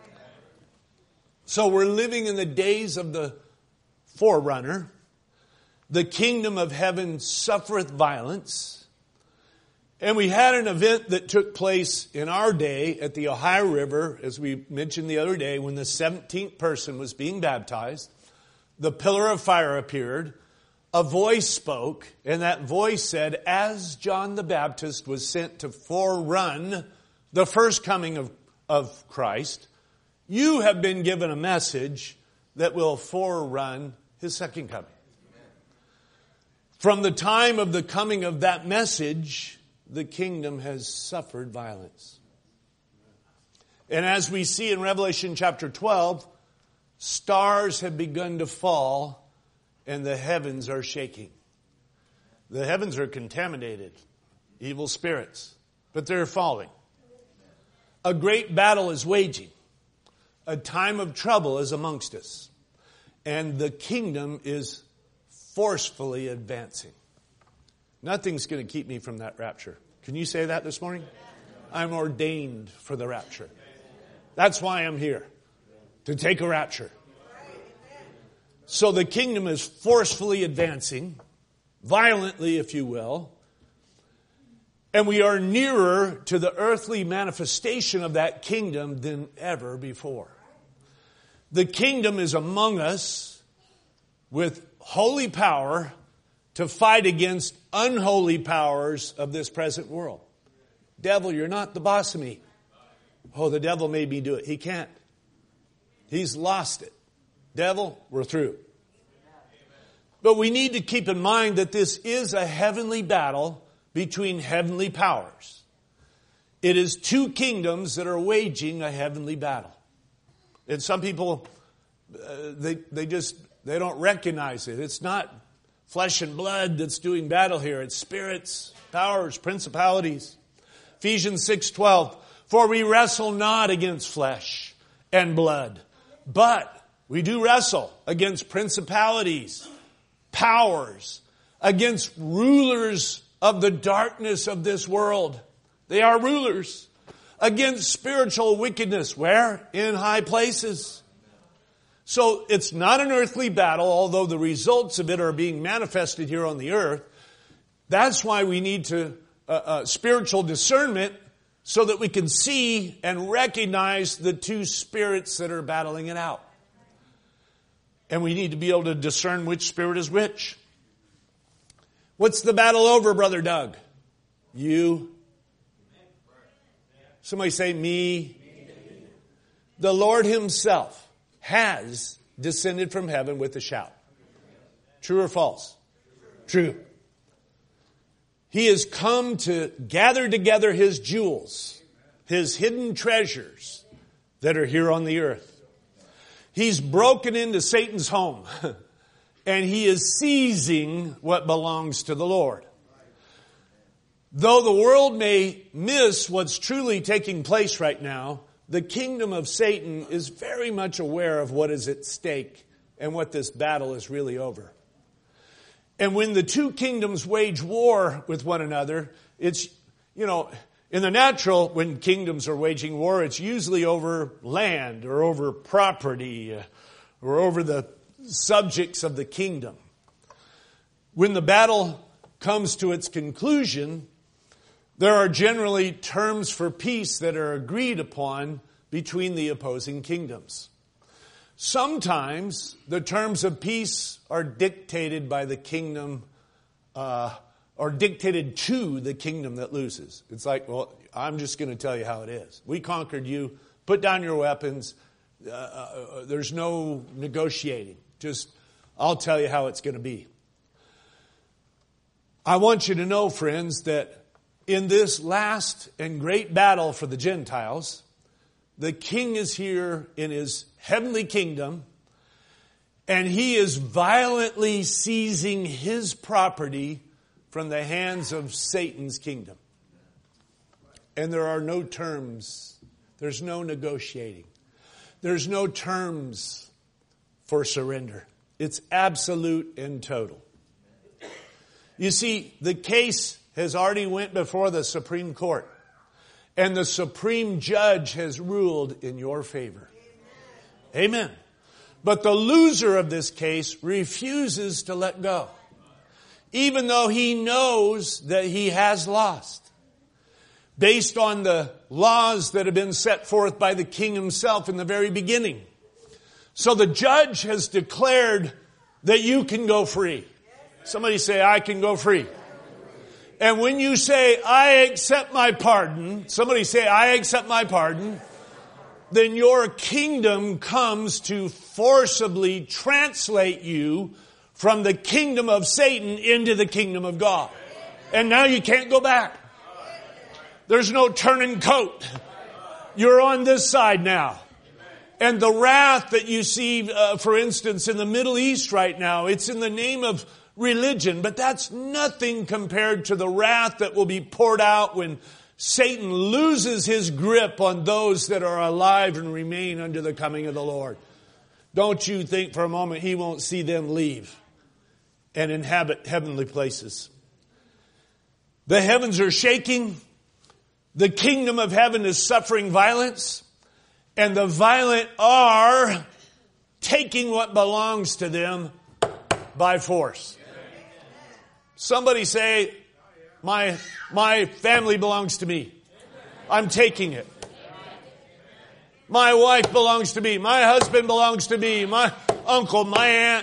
So we're living in the days of the forerunner. The kingdom of heaven suffereth violence. And we had an event that took place in our day at the Ohio River, as we mentioned the other day, when the seventeenth person was being baptized. The pillar of fire appeared. A voice spoke, and that voice said, as John the Baptist was sent to forerun the first coming of, of Christ, you have been given a message that will forerun his second coming. From the time of the coming of that message, the kingdom has suffered violence. And as we see in Revelation chapter twelve, stars have begun to fall and the heavens are shaking. The heavens are contaminated, evil spirits, but they're falling. A great battle is waging. a time of trouble is amongst us. And the kingdom is forcefully advancing. Nothing's going to keep me from that rapture. Can you say that this morning? I'm ordained for the rapture. That's why I'm here. To take a rapture. So the kingdom is forcefully advancing. Violently, if you will. And we are nearer to the earthly manifestation of that kingdom than ever before. The kingdom is among us with holy power to fight against unholy powers of this present world. Devil, you're not the boss of me. Oh, the devil made me do it. He can't. He's lost it. Devil, we're through. But we need to keep in mind that this is a heavenly battle between heavenly powers. It is two kingdoms that are waging a heavenly battle. And some people, uh, they, they just, they don't recognize it. It's not flesh and blood that's doing battle here. It's spirits, powers, principalities. Ephesians six twelve, for we wrestle not against flesh and blood, but we do wrestle against principalities, powers, against rulers of the darkness of this world. They are rulers. Against spiritual wickedness. Where? In high places. So it's not an earthly battle, although the results of it are being manifested here on the earth. That's why we need to uh, uh, spiritual discernment so that we can see and recognize the two spirits that are battling it out. And we need to be able to discern which spirit is which. What's the battle over, Brother Doug? You. Somebody say me. The Lord himself has descended from heaven with a shout. True or false? True. He has come to gather together his jewels, his hidden treasures that are here on the earth. He's broken into Satan's home and he is seizing what belongs to the Lord. Though the world may miss what's truly taking place right now, the kingdom of Satan is very much aware of what is at stake and what this battle is really over. And when the two kingdoms wage war with one another, it's, you know, in the natural, when kingdoms are waging war, it's usually over land or over property or over the subjects of the kingdom. When the battle comes to its conclusion, there are generally terms for peace that are agreed upon between the opposing kingdoms. Sometimes the terms of peace are dictated by the kingdom, uh, or dictated to the kingdom that loses. It's like, well, I'm just going to tell you how it is. We conquered you. Put down your weapons. Uh, uh, there's no negotiating. Just, I'll tell you how it's going to be. I want you to know, friends, that in this last and great battle for the Gentiles, the king is here in his heavenly kingdom, and he is violently seizing his property from the hands of Satan's kingdom. And there are no terms. There's no negotiating. There's no terms for surrender. It's absolute and total. You see, the case has already went before the Supreme Court. And the Supreme Judge has ruled in your favor. Amen. Amen. But the loser of this case refuses to let go. Even though he knows that he has lost. Based on the laws that have been set forth by the king himself in the very beginning. So the judge has declared that you can go free. Somebody say, I can go free. And when you say, I accept my pardon, somebody say, I accept my pardon, then your kingdom comes to forcibly translate you from the kingdom of Satan into the kingdom of God. And now you can't go back. There's no turning coat. You're on this side now. And the wrath that you see, uh, for instance, in the Middle East right now, it's in the name of religion, but that's nothing compared to the wrath that will be poured out when Satan loses his grip on those that are alive and remain under the coming of the Lord. Don't you think for a moment he won't see them leave and inhabit heavenly places. The heavens are shaking. The kingdom of heaven is suffering violence. And the violent are taking what belongs to them by force. Somebody say, my, my family belongs to me. I'm taking it. My wife belongs to me. My husband belongs to me. My uncle, my aunt.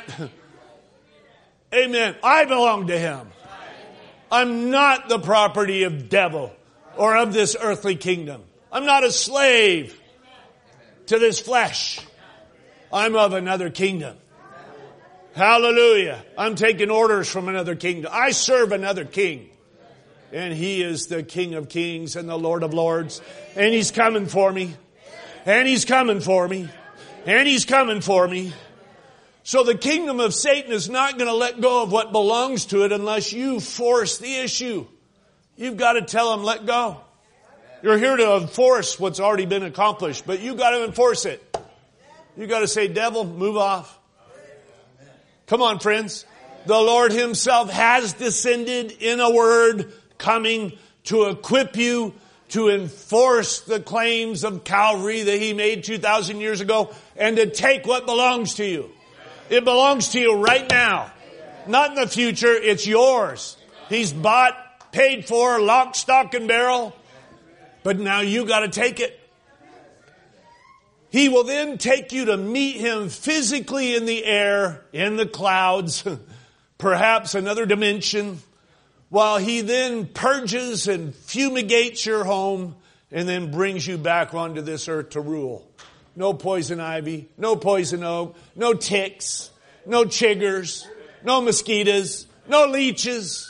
Amen. I belong to him. I'm not the property of devil or of this earthly kingdom. I'm not a slave to this flesh. I'm of another kingdom. Hallelujah. I'm taking orders from another kingdom. I serve another king. And he is the King of Kings and the Lord of Lords. And he's coming for me. And he's coming for me. And he's coming for me. So the kingdom of Satan is not going to let go of what belongs to it unless you force the issue. You've got to tell him, let go. You're here to enforce what's already been accomplished, but you've got to enforce it. You've got to say, devil, move off. Come on, friends. The Lord himself has descended in a word coming to equip you to enforce the claims of Calvary that he made two thousand years ago and to take what belongs to you. It belongs to you right now. Not in the future. It's yours. He's bought, paid for, lock, stock, and barrel. But now you got to take it. He will then take you to meet him physically in the air, in the clouds, perhaps another dimension, while he then purges and fumigates your home and then brings you back onto this earth to rule. No poison ivy, no poison oak, no ticks, no chiggers, no mosquitoes, no leeches.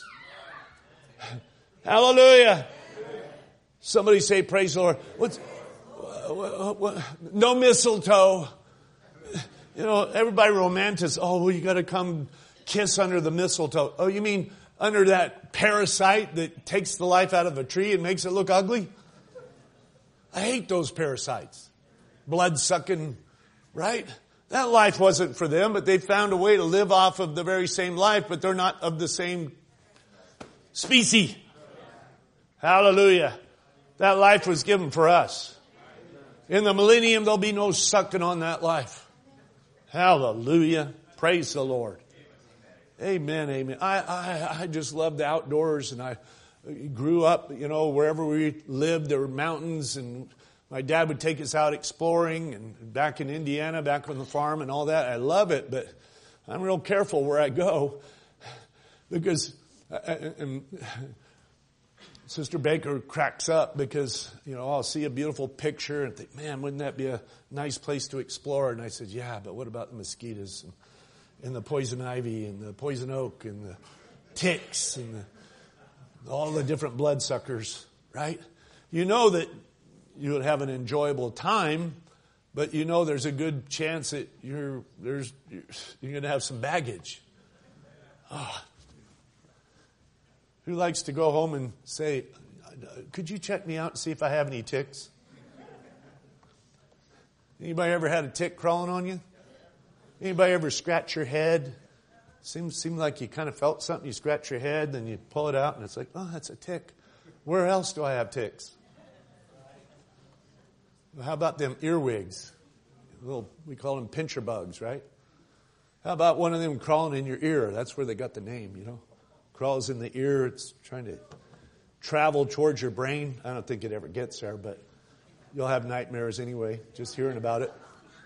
Hallelujah. Somebody say, praise the Lord. What's, what, what, no mistletoe. You know, everybody romantic. Oh, well, you got to come kiss under the mistletoe. Oh, you mean under that parasite that takes the life out of a tree and makes it look ugly? I hate those parasites. Blood-sucking, right? That life wasn't for them, but they found a way to live off of the very same life, but they're not of the same species. Hallelujah. That life was given for us. In the millennium, there'll be no sucking on that life. Hallelujah. Praise the Lord. Amen, amen. I, I, I just love the outdoors, and I grew up, you know, wherever we lived, there were mountains, and my dad would take us out exploring, and back in Indiana, back on the farm and all that. I love it, but I'm real careful where I go because I, and Sister Baker cracks up because, you know, I'll see a beautiful picture and think, man, wouldn't that be a nice place to explore? And I said, yeah, but what about the mosquitoes and, and the poison ivy and the poison oak and the ticks and the, all the different bloodsuckers, right? You know that you would have an enjoyable time, but you know there's a good chance that you're there's you're, you're going to have some baggage. Oh. Who likes to go home and say, could you check me out and see if I have any ticks? Anybody ever had a tick crawling on you? Anybody ever scratch your head? Seems seemed like you kind of felt something. You scratch your head, then you pull it out, and it's like, oh, that's a tick. Where else do I have ticks? How about them earwigs? Little, we call them pincher bugs, right? How about one of them crawling in your ear? That's where they got the name, you know. Crawls in the ear. It's trying to travel towards your brain. I don't think it ever gets there, but you'll have nightmares anyway, just hearing about it.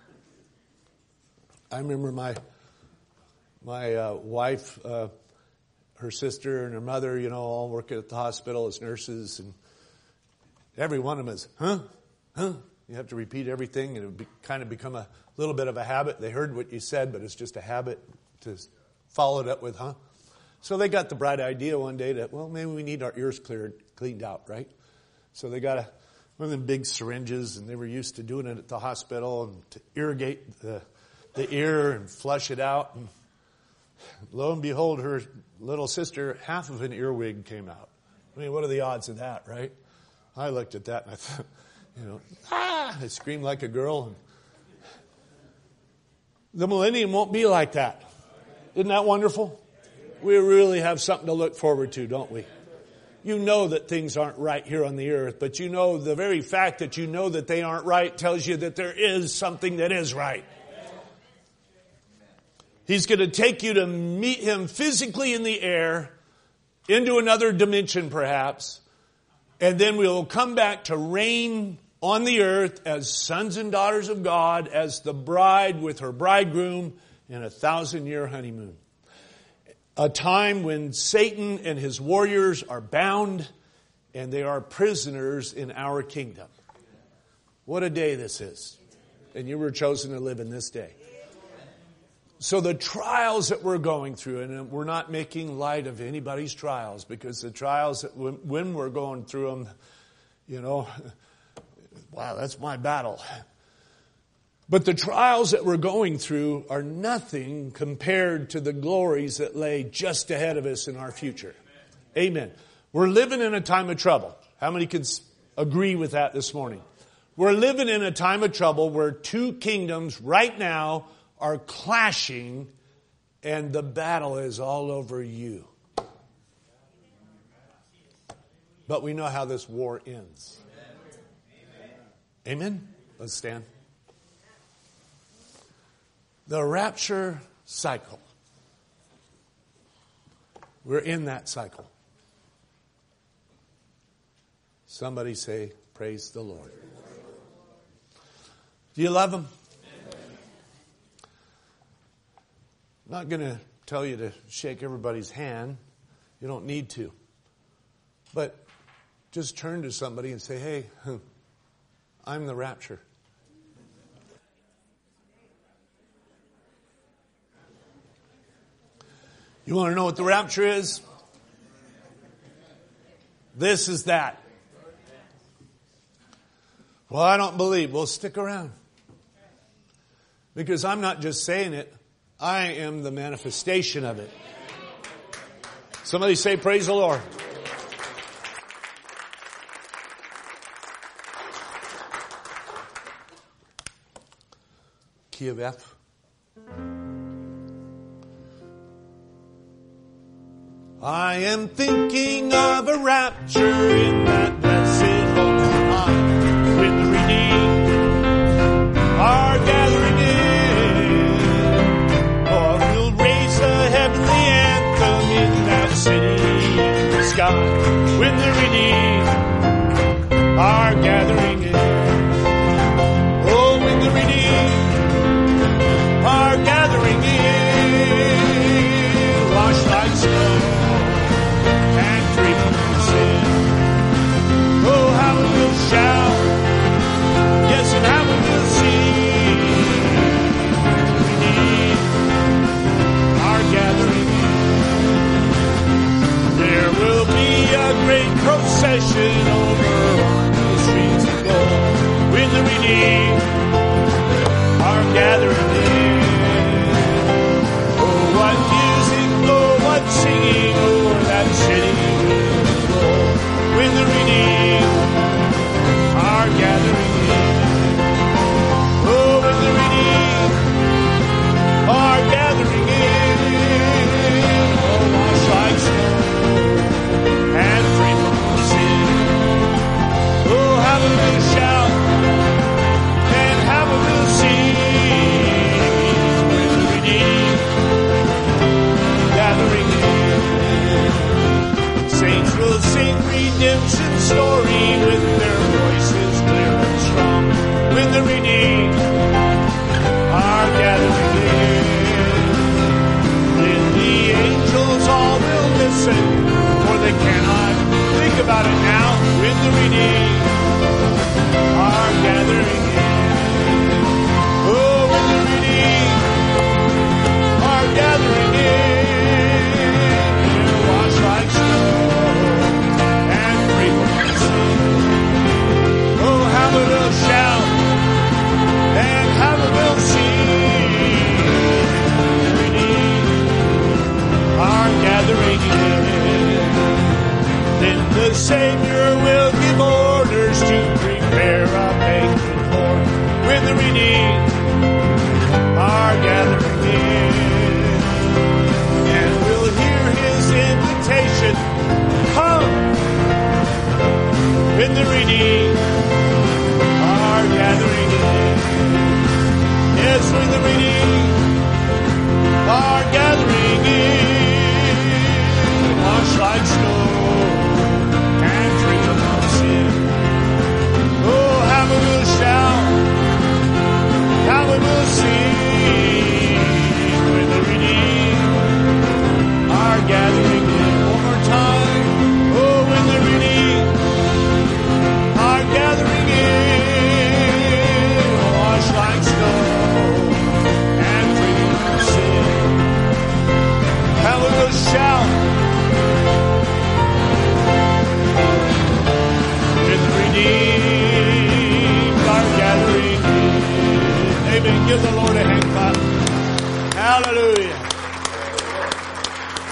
I remember my my uh, wife, uh, her sister, and her mother, you know, all working at the hospital as nurses, and every one of them is, huh, huh. You have to repeat everything, and it would be, kind of become a little bit of a habit. They heard what you said, but it's just a habit to follow it up with, huh? So they got the bright idea one day that, well, maybe we need our ears cleared, cleaned out, right? So they got a, one of them big syringes, and they were used to doing it at the hospital and to irrigate the, the ear and flush it out. And lo and behold, her little sister, half of an earwig came out. I mean, what are the odds of that, right? I looked at that and I thought, you know, ah, I screamed like a girl. And the millennium won't be like that. Isn't that wonderful? We really have something to look forward to, don't we? You know that things aren't right here on the earth, but you know the very fact that you know that they aren't right tells you that there is something that is right. He's going to take you to meet Him physically in the air, into another dimension perhaps, and then we will come back to reign on the earth as sons and daughters of God, as the bride with her bridegroom in a thousand-year honeymoon. A time when Satan and his warriors are bound and they are prisoners in our kingdom. What a day this is. And you were chosen to live in this day. So the trials that we're going through, and we're not making light of anybody's trials, because the trials that when we're going through them, you know, wow, that's my battle. But the trials that we're going through are nothing compared to the glories that lay just ahead of us in our future. Amen. We're living in a time of trouble. How many can agree with that this morning? We're living in a time of trouble where two kingdoms right now are clashing, and the battle is all over you. But we know how this war ends. Amen? Let's stand. The rapture cycle. We're in that cycle. Somebody say, praise the Lord. Do you love Him? I'm not going to tell you to shake everybody's hand. You don't need to. But just turn to somebody and say, hey, I'm the rapture. You want to know what the rapture is? This is that. Well, I don't believe. Well, stick around. Because I'm not just saying it. I am the manifestation of it. Somebody say, praise the Lord. Key of F. I am thinking of a rapture in that blessed hope time when the redeemed are gathering in. Oh, we'll raise a heavenly anthem in that city in the sky when the redeemed are gathering in. Oh, when the redeemed are gathering in, washed like snow. Shout, yes, and how we will sing. We are gathering in. There will be a great procession over the streets of gold when the redeemed are gathering in. Oh, what music, oh, what singing over that city will roll when the redeemed are gathering in. Oh, when the redeemed are gathering in. Oh, wash like snow and free from sin. Oh, have a little shout and have a little sing. When the redeemed gathering in. Saints will sing redemption story with their voices clear and strong when the redeemed are gathering in. Then the angels all will listen, for they cannot think about it now when the redeemed are gathering in. Oh, when the redeemed are gathering in, they're washed like snow. Have a little shout and have a little sing. The redeemed are gathering in. Then the Savior will give order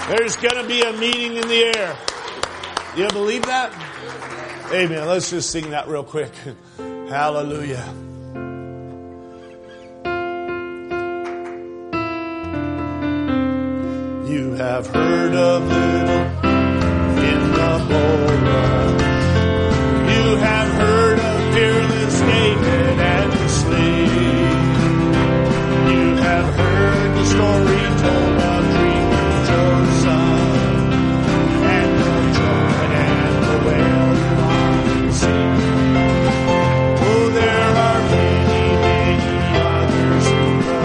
There's going to be a meeting in the air. Do you believe that? Amen. Let's just sing that real quick. Hallelujah. You have heard of little in the bulrush. You have heard of fearless David and the slave. You have heard the story told of dreaming Joseph and the joy and the wail on the sea. Oh, there are many, many others in the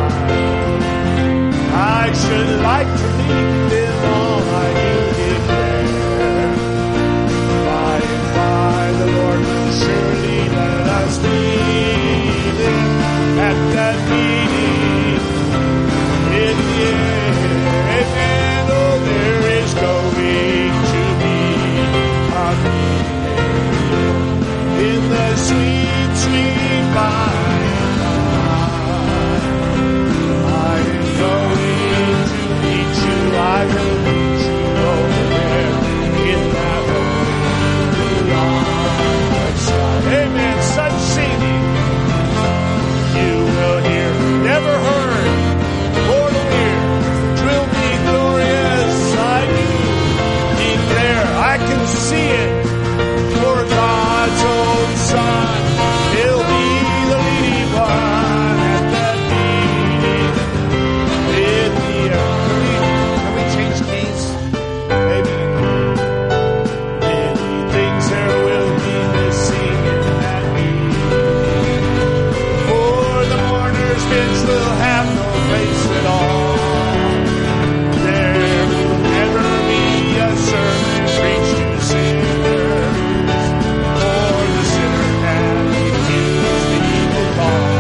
Bible. I should like to read them all, I do declare. By and by the Lord will surely let us meet Him at that meeting in the air. Amen. Oh, there is going to be a meeting in the sweet, sweet by and by. I am going to meet you. I will meet you over there in that holy side. Amen. Such singing you will hear, never heard, or to hear. Twill be glorious, I do declare. I can see it for God's own Son. He'll be the leading one at that meeting in the air. Can we change keys? Amen. Many things there will be missing in that meeting. For the mourner's bench will have no place at all. There will never be a sermon preached to sinners, for the sinner can refuse the evil call.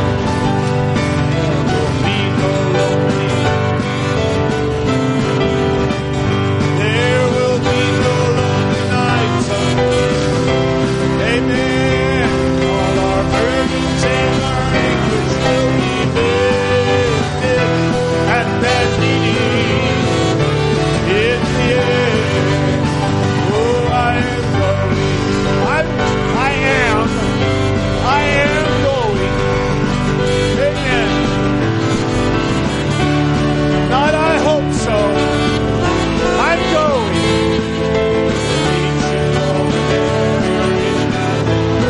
There will be no lonely. There will be no lonely nights of work. Amen. All our burdens and our anguish will be lifted at that meeting in the air. Oh, I am going. I'm, I am. I am going. Amen. Not I hope so. I'm going. Meet you over there in that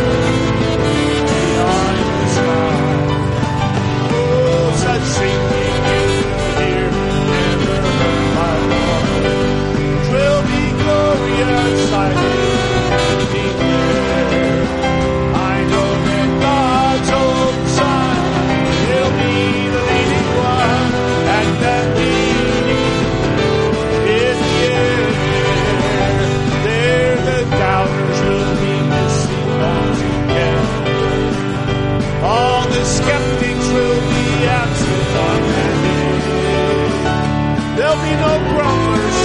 beyond the sky. Oh, such singing you will hear, never heard by Lord. Twill be glorious, I will declare. I know that God's own Son, He'll be the leading one at that meeting in the air. There the doubters will be missing altogether. All the skeptics will be absent on that day. There'll be no grumblers.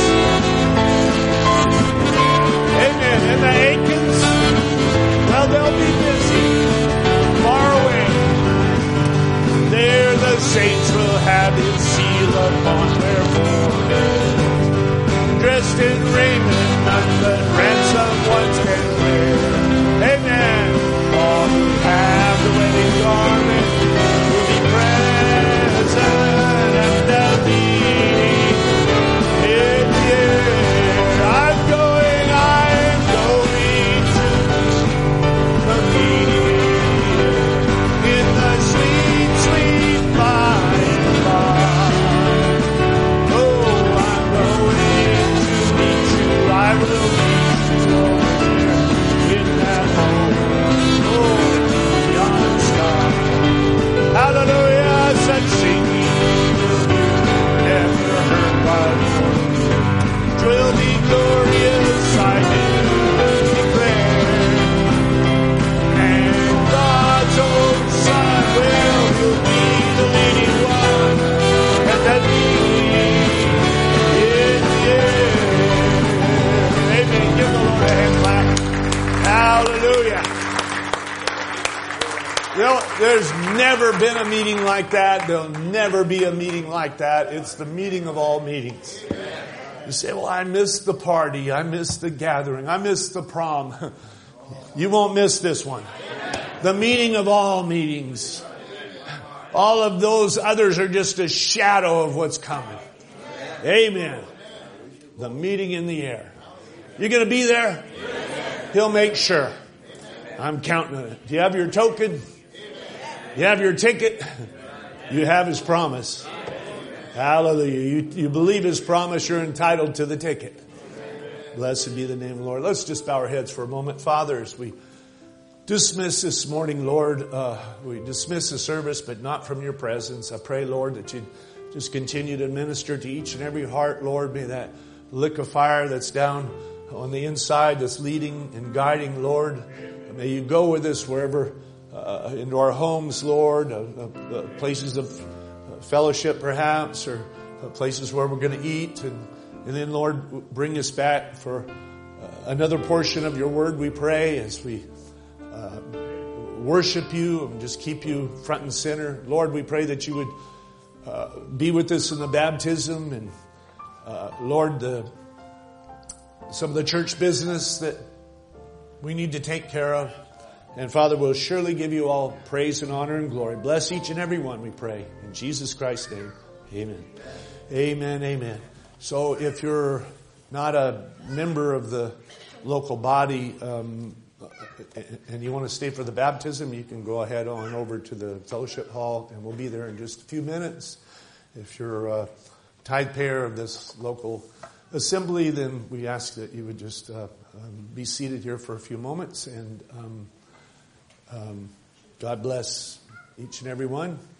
Amen. And the Achans, well, they'll be busy, far away. There the saints will have His seal upon their foreheads, dressed in raiment none but ransom ones can wear. Amen. All who have the wedding garment will be present at the meeting in the air. I'm going, I am going to the meeting in the sweet, sweet by and by. Oh, I'm going to meet you. I will meet you over there in that home. Oh, beyond sky. Hallelujah, such singing will you never heard by Lord. Twill be glorious, I do declare. And God's own Son will, will be the leading one at that meeting in the air. Amen. Give the Lord a hand clap. Hallelujah. Well, there's never been a meeting like that. There'll never be a meeting like that. It's the meeting of all meetings. You say, well, I missed the party. I missed the gathering. I missed the prom. You won't miss this one. The meeting of all meetings. All of those others are just a shadow of what's coming. Amen. The meeting in the air. You going to be there? He'll make sure. I'm counting on it. Do you have your token? You have your ticket? You have His promise. Hallelujah. You, you believe His promise, you're entitled to the ticket. Blessed be the name of the Lord. Let's just bow our heads for a moment. Father, as we dismiss this morning, Lord, uh, we dismiss the service, but not from your presence. I pray, Lord, that you'd just continue to minister to each and every heart, Lord. May that lick of fire that's down on the inside that's leading and guiding, Lord. May you go with us wherever, uh, into our homes, Lord, uh, uh, places of fellowship perhaps, or uh, places where we're going to eat. And, and then, Lord, bring us back for uh, another portion of your word, we pray, as we uh, worship you and just keep you front and center. Lord, we pray that you would uh, be with us in the baptism and, uh, Lord, the some of the church business that we need to take care of. And Father, we'll surely give you all praise and honor and glory. Bless each and every one, we pray. In Jesus Christ's name, amen. Amen, amen. So if you're not a member of the local body um, and you want to stay for the baptism, you can go ahead on over to the fellowship hall, and we'll be there in just a few minutes. If you're a tithe payer of this local assembly, then we ask that you would just uh, um, be seated here for a few moments, and um, um, God bless each and every one.